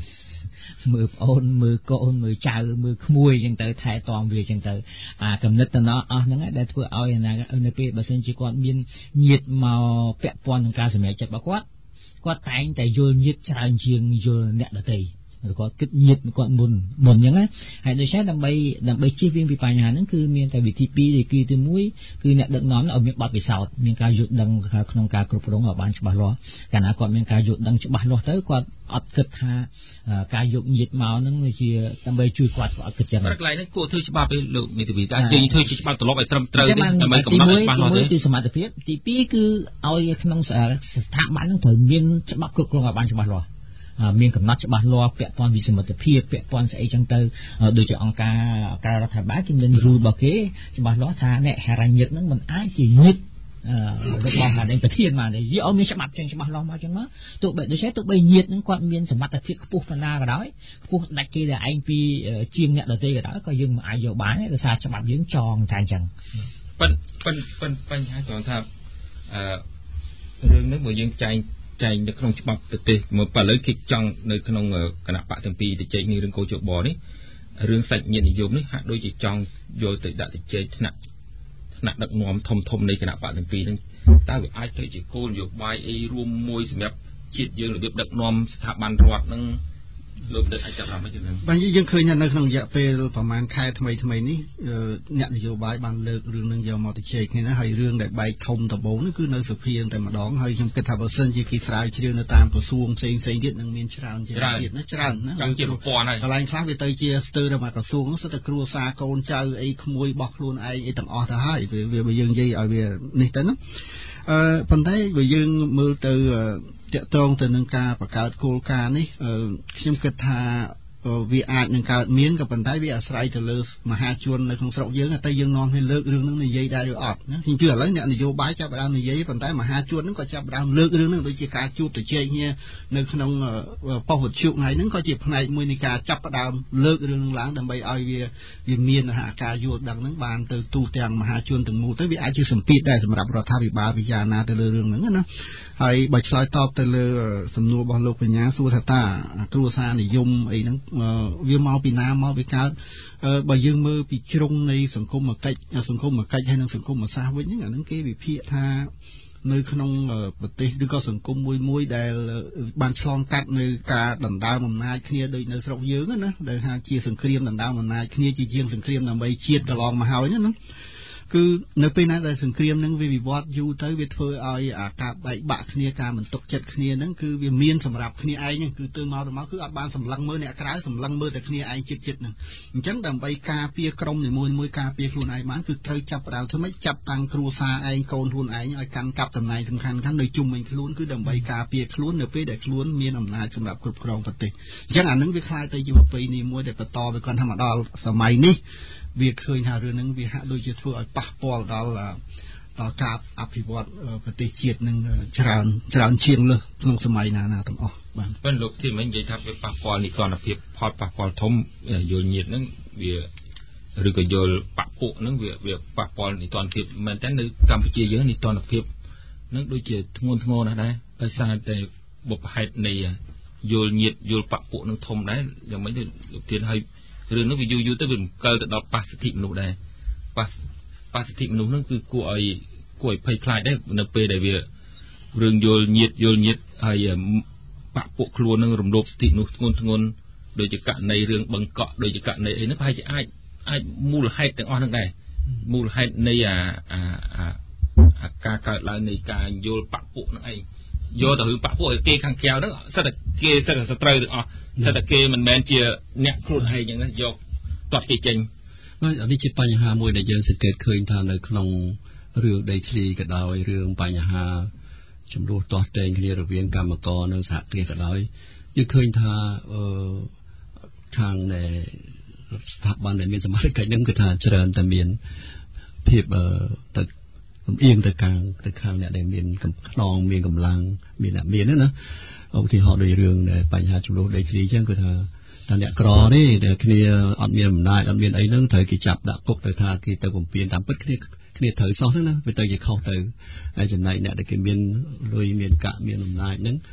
มือโอนมือโกนมือเจ้ามือขมุยจังเตอแทตอมเวียจังเตออ่ากำนึกตะเนาะอ๋อนั่นแหละได้ทั่วเอาอย่างนั้นในปีบัดซึ่งจีกอนมีเงียดมาแปะปอนทางการสมัยจัดบอกว่าก็แต่งแต่โยนเงียดชาญเชียงโยนเนี่ยดตีก็คิดเงียดก่อนบุญบุญอย่างนั้นให้โดยใช้ดำใบดำใบชี้เวียงปีปลายหานั่นคือมีแต่วิธีปีหรือคือตัวมุ้ยคือเนี่ยดังน้อมเอาเมียบาดไปสาวมีการหยุดดังขนมการกรุบกรองออกบ้านฉบับล้อการอาก่อนมีการหยุดดังฉบับล้อเท่าก่อนอัดกึศหาการหยุดเงียดเมานั่นคือดำใบช่วยกวาดก็อัดกึศจังอะไรนั่นกูถือฉบับไปหรือมีแต่วิธีจริงถือฉบับตลอดไปตรมเตยนี่ทำไมกับน้องบ้านล้อเลยคือสมัติเพียบที่ปีคือเอาขนมสถาบันนั่นถือมีฉบับกรุบกรองออกบ้านฉบับล้อមានកំណត់ច្បាស់លាស់ពាក់ព័ន្ធវិសមត្ថភាពពាក់ព័ន្ធស្អីចឹងទៅដូចជាអង្គការការរដ្ឋាភិបាលគេមានរូលរបស់គេច្បាស់លាស់ថាអ្នកហិរញ្ញិតហ្នឹងមិនអាចជាញាតិរបស់ណាដែលប្រធានមកនេះវាអត់មានច្បាប់ចឹងច្បាស់លាស់មកចឹងមកទោះបីដូចជាទោះបីញាតិហ្នឹងគាត់មានសមត្ថភាពខ្ពស់ប៉ុណ្ណាក៏ដោយខ្ពស់ដាច់គេតែឯងពីជាងអ្នកដទៃក៏ដោយក៏យើងមិនអាចយកបានទេដោយសារច្បាប់យើងចងតែអញ្ចឹងប៉ុន្តែប៉ុន្តែបញ្ហាគ្រាន់ថាអឺរឿងនេះបើយើងចែងចែងនៅក្នុងច្បាប់ប្រទេសមកឥឡូវគេចង់នៅក្នុងគណៈបកទាំងពីរទៅជែកនេះរឿងកោជបនេះរឿងសាច់ញាតិនិយមនេះហាក់ដូចជាចង់យកទៅដាក់ទៅជែកថ្នាក់ថ្នាក់ដឹកនាំធំធំនៃគណៈបកទាំងពីរហ្នឹងតើវាអាចទៅជាគោលនយោបាយអីរួមមួយសម្រាប់ជាតិយើងរបៀបដឹកនាំស្ថាប័នរដ្ឋហ្នឹងលោកដឹកអាចចាប់អារម្មណ៍ហ្នឹងបាទយើងឃើញនៅក្នុងរយៈពេលប្រហែលខែថ្មីថ្មីនេះអ្នកនយោបាយបានលើករឿងនឹងយកមកទៅជែកគ្នាណាហើយរឿងដែលបែកធំដំបូងនេះគឺនៅសភាតែម្ដងហើយខ្ញុំគិតថាបើសិនជាគេស្រាវជ្រាវនៅតាមក្រសួងផ្សេងផ្សេងទៀតនឹងមានច្រើនជាងទៀតណាច្រើនណាចង់ជាប្រព័ន្ធហើយកន្លែងខ្លះវាទៅជាស្ទើរតែមកក្រសួងសិតតែគ្រួសារកូនចៅអីក្មួយបោះខ្លួនឯងអីទាំងអស់ទៅហើយវាបើយើងនិយាយឲ្យវានេះទៅណាអឺប៉ុន្តែបើយើងមើលទៅតាក់ទងទៅនឹងការបង្កើតគោលការណ៍នេះខ្ញុំគិតថាវាអាចនឹងកើតមានក៏ប៉ុន្តែវាអាស្រ័យទៅលើមហាជននៅក្នុងស្រុកយើងតែយើងនាំឲ្យលើករឿងហ្នឹងនិយាយដែរឬអត់ណាខ្ញុំជឿឥឡូវអ្នកនយោបាយចាប់ផ្ដើមនិយាយប៉ុន្តែមហាជនហ្នឹងក៏ចាប់ផ្ដើមលើករឿងហ្នឹងដូចជាការជួបជជែកគ្នានៅក្នុងប៉ុស្តិ៍វិទ្យុថ្ងៃហ្នឹងក៏ជាផ្នែកមួយនៃការចាប់ផ្ដើមលើករឿងហ្នឹងឡើងដើម្បីឲ្យវាវាមានការយល់ដឹងហ្នឹងបានទៅទូទាំងមហាជនទាំងមូលទៅវាអាចជាសម្ពាធដែរសម្រាប់រដ្ឋាភិបាលពិចារណាទៅលើរឿងហ្នឹងណាហើយបើឆ្លើយតបទៅលើសំណួររបស់លោកបញ្ញាសួរថាតើគ្រួសារនិយមអីហ្នឹងវាមកពីណាមកវាកើតបើយើងមើលពីជ្រុងនៃសង្គមកិច្ចសង្គមកិច្ចហើយនិងសង្គមសាស្ត្រវិញហ្នឹងអាហ្នឹងគេវិភាគថានៅក្នុងប្រទេសឬក៏សង្គមមួយមួយដែលបានឆ្លងកាត់នៅការដណ្ដើមអំណាចគ្នាដូចនៅស្រុកយើងណាដែលថាជាសង្គ្រាមដណ្ដើមអំណាចគ្នាជាជាងសង្គ្រាមដើម្បីជាតិកន្លងមកហើយណាគឺនៅពេលណាដែលសង្គ្រាមហ្នឹងវាវិវត្តយូរទៅវាធ្វើឲ្យអាការបែកបាក់គ្នាការមិនទុកចិត្តគ្នាហ្នឹងគឺវាមានសម្រាប់គ្នាឯងហ្នឹងគឺទៅមកទៅមកគឺអត់បានសម្លឹងមើលអ្នកក្រៅសម្លឹងមើលតែគ្នាឯងចិត្តចិត្តហ្នឹងអញ្ចឹងដើម្បីការពារក្រុមនីមួយមួយការពារខ្លួនឯងបានគឺត្រូវចាប់ផ្ដើមធ្វើម៉េចចាប់តាំងគ្រួសារឯងកូនខ្លួនឯងឲ្យកាន់កាប់តំណែងសំខាន់ៗនៅជុំវិញខ្លួនគឺដើម្បីការពារខ្លួននៅពេលដែលខ្លួនមានអំណាចសម្រាប់គ្រប់គ្រងប្រទេសអញ្ចឹងអាហ្នឹងវាខ្លាយទៅជាប្រពៃណីមួយដែលបន្តទៅគាត់ថាមកដល់សម័យនេះវាឃើញថារឿងហ្នឹងវាហាក់ដូចជាធ្វើឲ្យប៉ះពាល់ដល់ដល់ការអភិវឌ្ឍប្រទេសជាតិនឹងច្រើនច្រើនជាងលើសក្នុងសម័យណាណាទាំងអស់បាទប៉ុន្តែលោកទីមិញនិយាយថាវាប៉ះពាល់និកនភាពផលប៉ះពាល់ធំយល់ញាតហ្នឹងវាឬក៏យល់បពុហ្នឹងវាវាប៉ះពាល់និកនភាពមែនតើនៅកម្ពុជាយើងនិកនភាពហ្នឹងដូចជាធ្ងន់ធ្ងរណាស់ដែរដោយសារតែបុព្វហេតុនៃយល់ញាតយល់បពុហ្នឹងធំដែរយ៉ាងម៉េចទៅលោកទីឲ្យរឿងនោះវាយូរយូរទៅវាបង្កើតទៅដល់ប៉ះសិទ្ធិមនុស្សដែរប៉ះប៉ះសិទ្ធិមនុស្សហ្នឹងគឺគួរឲ្យគួរឲ្យភ័យខ្លាចដែរនៅពេលដែលវារឿងយល់ញាតយល់ញាតហើយបពពួកខ្លួននឹងរំលោភសិទ្ធិមនុស្សធ្ងន់ធ្ងរដោយជាករណីរឿងបឹងកក់ដោយជាករណីអីហ្នឹងប្រហែលជាអាចអាចមូលហេតុទាំងអស់ហ្នឹងដែរមូលហេតុនៃអាអាការកើតឡើងនៃការយល់បពពួកហ្នឹងឯងយកទៅរឿងបពពួកឲ្យគេខាងក្រៅហ្នឹងសិតតែគេសិតតែសត្រូវទាំងអស់សិតតែគេមិនមែនជាអ្នកខ្លួនឯងអញ្ចឹងណាយកតត់គេចេញបាទនេះជាបញ្ហាមួយដែលយើងសង្កេតឃើញថានៅក្នុងរឿងដីធ្លីក៏ដោយរឿងបញ្ហាចំនួនទាស់តែងគ្នារវាងកម្មករនិងសហគ្រាសក៏ដោយយើងឃើញថាអឺខាងនៃស្ថាប័នដែលមានសមត្ថកិច្ចនឹងគឺថាច្រើនតែមានភាពអឺទៅលំអៀងទៅខាងទៅខាងអ្នកដែលមានខ្នងមានកម្លាំងមានអ្នកមានណាឧទាហរណ៍ដូចរឿងបញ្ហាចំនួនដីធ្លីអញ្ចឹងគឺថាតែអ្នកក្រនេះដែលគ្នាអត់មានអំណាចអត់មានអីហ្នឹងត្រូវគេចាប់ដាក់គុកទៅថាគេទៅបំពេញតាមពិតគ្នាគ្នាត្រូវសោះហ្នឹងណាវាទៅជាខុសទៅហើយចំណែកអ្នកដែលគេមានលុយមានកាក់មានអំណាចហ្នឹង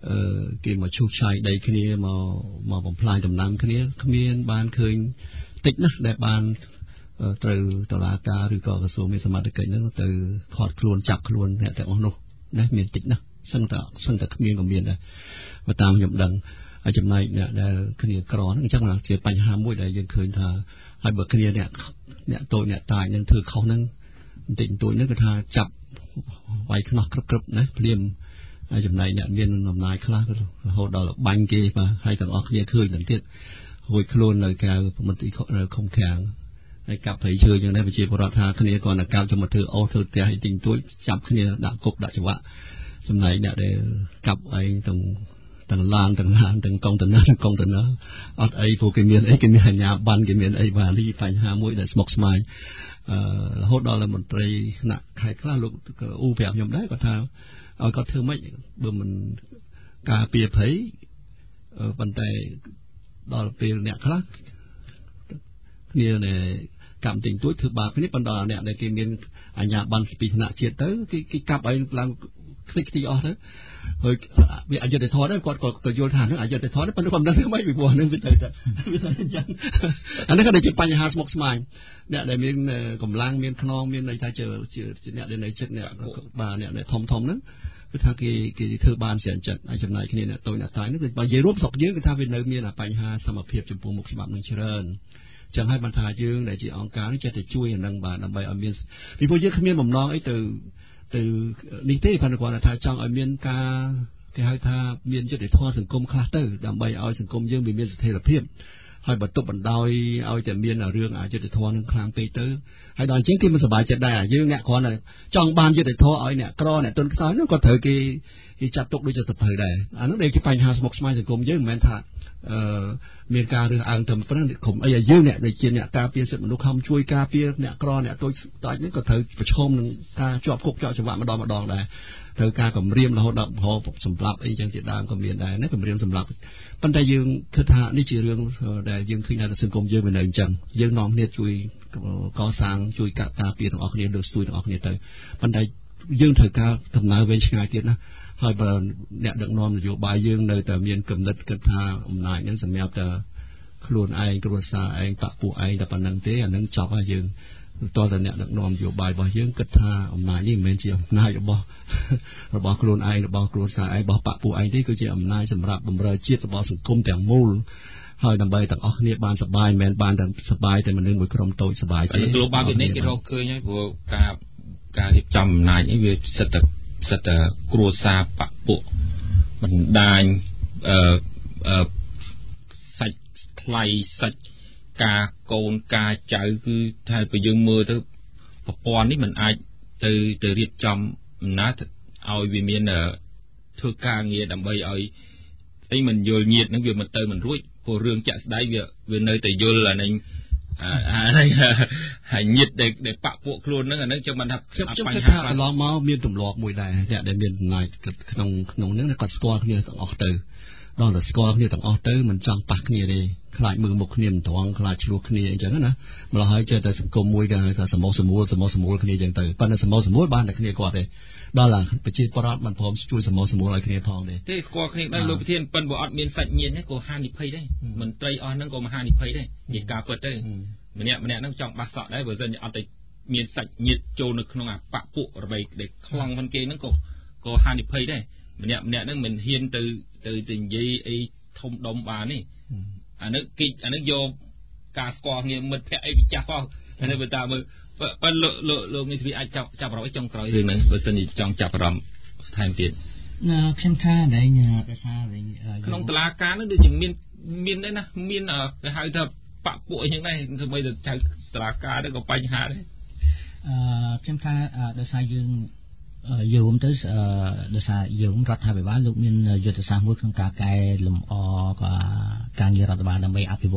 អឺគេមកឈូសឆាយដីគ្នាមកមកបំផ្លាញដំណាំគ្នាគ្មានបានឃើញតិចណាស់ដែលបានត្រូវតុលាការឬក៏ក្រសួងមានសមត្ថកិច្ចហ្នឹងទៅខត់ខ្លួនចាប់ខ្លួនអ្នកទាំងអស់នោះណាមានតិចណាស់សឹងតែសឹងតែគ្មានក៏មានដែរបើតាមខ្ញុំដឹងហើយចំណែកអ្នកដែលគ្នាក្រហ្នឹងអញ្ចឹងជាបញ្ហាមួយដែលយើងឃើញថាហើយបើគ្នាអ្នកអ្នកតូចអ្នកតាចនឹងធ្វើខុសហ្នឹងបន្តិចបន្តួចហ្នឹងគឺថាចាប់វាយខ្នោះគ្រប់គ្រប់ណាភ្លាមហើយចំណែកអ្នកមានអំណាចខ្លះរហូតដល់បាញ់គេបាទហើយទាំងអស់គ្នាឃើញទាំងទៀតរួចខ្លួននៅក្រៅប្រមន្ត្រីនៅខំខាំងហើយកាប់ព្រៃឈើយ៉ាងនេះប្រជាពលរដ្ឋថាគ្នាគាត់ទៅកាប់ចូលមកធ្វើអូសធ្វើផ្ទះឲ្យទិញទួចចាប់គ្នាដាក់គុកដាក់ច្បាក់ចំណែកអ្នកដែលកាប់អីទាំងទាំងឡានទាំងឡានទាំងកុងតឺន័រទាំងកុងតឺន័រអត់អីព្រោះគេមានអីគេមានអាជ្ញាប័ណ្ណគេមានអីបាទនេះបញ្ហាមួយដែលស្មុគស្មាញអឺរហូតដល់មន្ត្រីគណៈខេត្តខ្លះលោកអ៊ូប្រាប់ខ្ញុំដែរគាត់ថាឲ្យគាត់ធ្វើម៉េចបើមិនការពារព្រៃប៉ុន្តែដល់ពេលអ្នកខ្លះគ្នាដែលកម្មទិញទួចធ្វើបាបគ្នាប៉ុន្តែអ្នកដែលគេមានអាជ្ញាប័ណ្ណពីថ្នាក់ជាតិទៅគេគេកាប់ឲ្យឡើងខ្ទេចខ្ទីអស់ទៅហើយវាអយុត្តិធម៌ដែរគាត់ក៏ទៅយល់ថានឹងអយុត្តិធម៌ដែរប៉ុន្តែគាត់មិនដឹងធ្វើម៉េចពីព្រោះនឹងវាទៅតែវាទៅអញ្ចឹងអានេះក៏ជាបញ្ហាស្មុគស្មាញអ្នកដែលមានកម្លាំងមានខ្នងមានន័យថាជាជាអ្នកដែលនៅចិត្តអ្នកបាទអ្នកដែលធំធំហ្នឹងគឺថាគេគេធ្វើបានស្រានចិត្តហើយចំណែកគ្នាអ្នកតូចអ្នកតាចហ្នឹងគឺបើនិយាយរួមស្រុកយើងគឺថាវានៅមានបញ្ហាសមភាពចំពោះមុខច្បាប់នឹងច្រើនចឹងហើយបានថាយើងដែលជាអង្គការនេះចេះតែជួយអានឹងបាទដើម្បីឲ្យមានពីព្រោះយើងគ្មានបំណងអីទៅទៅនេះទេប៉ុន្តែគាត់ថាចង់ឲ្យមានការគេហៅថាមានយុត្តិធម៌សង្គមខ្លះទៅដើម្បីឲ្យសង្គមយើងវាមានស្ថិរភាពហើយបើទុកបណ្ដោយឲ្យតែមានរឿងអយុត្តិធម៌នឹងខ្លាំងពេកទៅហើយដល់អញ្ចឹងគេមិនសប្បាយចិត្តដែរយើងអ្នកគ្រាន់តែចង់បានយុត្តិធម៌ឲ្យអ្នកក្រអ្នកទុនខ្សោយនោះក៏ត្រូវគេគេចាត់ទុកដូចជាសត្រូវដែរអានោះដែលជាបញ្ហាស្មុគស្មាញសង្គមយើងមិនមែនថាអឺមានការរើសអើងទៅប៉ុណ្ណឹងក្រុមអីឲ្យយើងអ្នកដែលជាអ្នកការពារសិទ្ធិមនុស្សខំជួយការពារអ្នកក្រអ្នកតូចតាចនេះក៏ត្រូវប្រឈមនឹងការជាប់គុកជាប់ច្បាប់ម្ដងម្ដងដែរត្រូវការគម្រាមរហូតដល់ប្រហោសម្លាប់អីចឹងជាដើមក៏មានដែរណាគម្រាមសម្លាប់ប៉ុន្តែយើងគិតថានេះជារឿងដែលយើងឃើញថាសង្គមយើងវានៅអញ្ចឹងយើងនាំគ្នាជួយកសាងជួយការពារទាំងអស់គ្នាលើកស្ទួយទាំងអស់គ្នាទៅប៉ុន្តែយើងត្រូវការដំណើរវែងឆ្ងាយទៀតណាហើយបើអ្នកដឹកនាំនយោបាយយើងនៅតែមានគំនិតគិតថាអំណាចហ្នឹងសម្រាប់តែខ្លួនឯងគ្រួសារឯងបកពួកឯងតែប៉ុណ្្នឹងទេអានឹងចប់ហើយយើងតើតើអ្នកដឹកនាំនយោបាយរបស់យើងគិតថាអំណាចនេះមិនមែនជាអំណាចរបស់របស់ខ្លួនឯងរបស់គ្រួសារឯងរបស់បកពួកឯងទេគឺជាអំណាចសម្រាប់បម្រើជាតិរបស់សង្គមទាំងមូលហើយដើម្បីទាំងអស់គ្នាបានសុបាយមិនមែនបានតែសុបាយតែមនុស្សមួយក្រុមតូចសុបាយទេ Global Business គេរកឃើញហើយព្រោះការការរៀបចំអំណាចនេះវាសិតតែសិតតែគ្រួសារបកពួកបណ្ដាញអឺអឺសាច់ថ្លៃសាច់ការកូនការចៅគឺថាបើយើងមើលទៅប្រព័ន្ធនេះมันអាចទៅទៅរៀបចំអំណាចឲ្យវាមានធ្វើការងារដើម្បីឲ្យអីមិនយល់ញាតហ្នឹងវាមិនទៅមិនរួចព្រោះរឿងចាក់ស្ដាយវាវានៅតែយល់អានេះអានេះហើយញាតដែលដែលបកពួកខ្លួនហ្នឹងអាហ្នឹងចាំមិនថាខ្ញុំខ្ញុំគិតថាកន្លងមកមានទម្លាប់មួយដែរអ្នកដែលមានអំណាចក្នុងក្នុងហ្នឹងគាត់ស្គាល់គ្នាទាំងអស់ទៅដល់តែស្គាល់គ្នាទាំងអស់ទៅមិនចង់ប៉ះគ្នាទេខ្លាចមើលមុខគ្នាមិនត្រង់ខ្លាចឆ្លោះគ្នាអញ្ចឹងណាម្ល៉េះហើយចេះតែសង្គមមួយគេហៅថាសមោសមូលសមោសមូលគ្នាអញ្ចឹងទៅប៉ុន្តែសមោសមូលបានតែគ្នាគាត់ទេដល់ឡាប្រជាពលរដ្ឋមិនព្រមជួយសមោសមូលឲ្យគ្នាផងទេទេស្គាល់គ្នាដែរលោកប្រធានប៉ុន្តែបើអត់មានសាច់ញាតិនេះក៏ហានិភ័យដែរមន្ត្រីអស់ហ្នឹងក៏មហានិភ័យដែរនិយាយការពិតទៅម្នាក់ម្នាក់ហ្នឹងចង់បះសក់ដែរបើមិនអត់តែមានសាច់ញាតិចូលនៅក្នុងអាបពពួករបីដែលខ្លងហ្នឹងគេហ្នឹងក៏ក៏ហានិភ័យដែរម្នាក់ម្នាក់ហ្នឹងមិនហ៊ានទៅទៅទៅនិយាយអីធំដុំបានទេអានេះគេអានេះយកការស្គាល់គ្នាមិត្តភ័ក្តិអីពីចាស់ផងអានេះបើតាមមើលបើលោកលោកលោកនេះវាអាចចាប់ចាប់អារម្មណ៍ចុងក្រោយរឿងហ្នឹងបើសិនជាចង់ចាប់អារម្មណ៍ថែមទៀតខ្ញុំថាដែរភាសាវិញក្នុងតុលាការហ្នឹងដូចជាមានមានដែរណាមានគេហៅថាបពពួកអីហ្នឹងដែរធ្វើម៉េចទៅចៅតុលាការហ្នឹងក៏បញ្ហាដែរអឺខ្ញុំថាដោយសារយើងយល់ទៅដោយសារយើងរដ្ឋាភិបាលលោកមានយុទ្ធសាស្ត្រមួយក្នុងការកែលម្អក៏ការងាររដ្ឋបាលដើម្បីអភិវឌ្ឍអ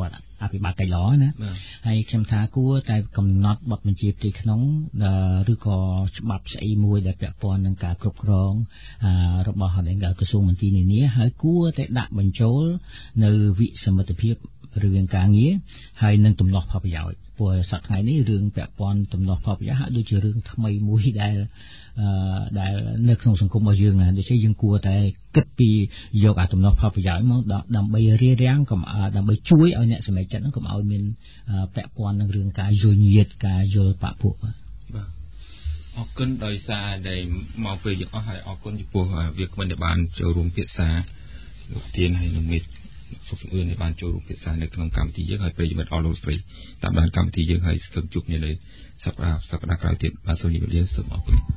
អភិបាលកិច្ចល្អណាហើយខ្ញុំថាគួរតែកំណត់បទបញ្ជាផ្ទៃក្នុងឬក៏ច្បាប់ស្អីមួយដែលពាក់ព័ន្ធនឹងការគ្រប់គ្រងរបស់ក្រសួងមន្ទីរនានាហើយគួរតែដាក់បញ្ចូលនៅវិសមិទ្ធភាពរឿងការងារហើយនឹងទំនាស់ផលប្រយោជន៍ព្រោះសប្តាហ៍ថ្ងៃនេះរឿងពាក់ព័ន្ធទំនាស់ផលប្រយោជន៍ហាក់ដូចជារឿងថ្មីមួយដែលដែលនៅក្នុងសង្គមរបស់យើងដូច្នេះយើងគួរតែគិតពីយកអាទំនាស់ផលប្រយោជន៍មកដើម្បីរារាំងកុំដើម្បីជួយឲ្យអ្នកសម្រេចចិត្តហ្នឹងកុំឲ្យមានពាក់ព័ន្ធនឹងរឿងការយល់ញាតការយល់បពុះបាទអរគុណដោយសារដែលមកពេលយើងអស់ហើយអរគុណចំពោះវាគ្មិនដែលបានចូលរួមភាសាលោកទានហើយនឹងមិត្តសុខសង្អឿនដែលបានចូលរួមភាសានៅក្នុងកម្មវិធីយើងហើយប្រិយមិត្តអស់លោកស្រីតាមដានកម្មវិធីយើងហើយស្ទើរជួបគ្នានៅសប្តាហ៍សប្តាហ៍ក្រោយទៀតបាទសូមជម្រាបលាសូមអរគុណ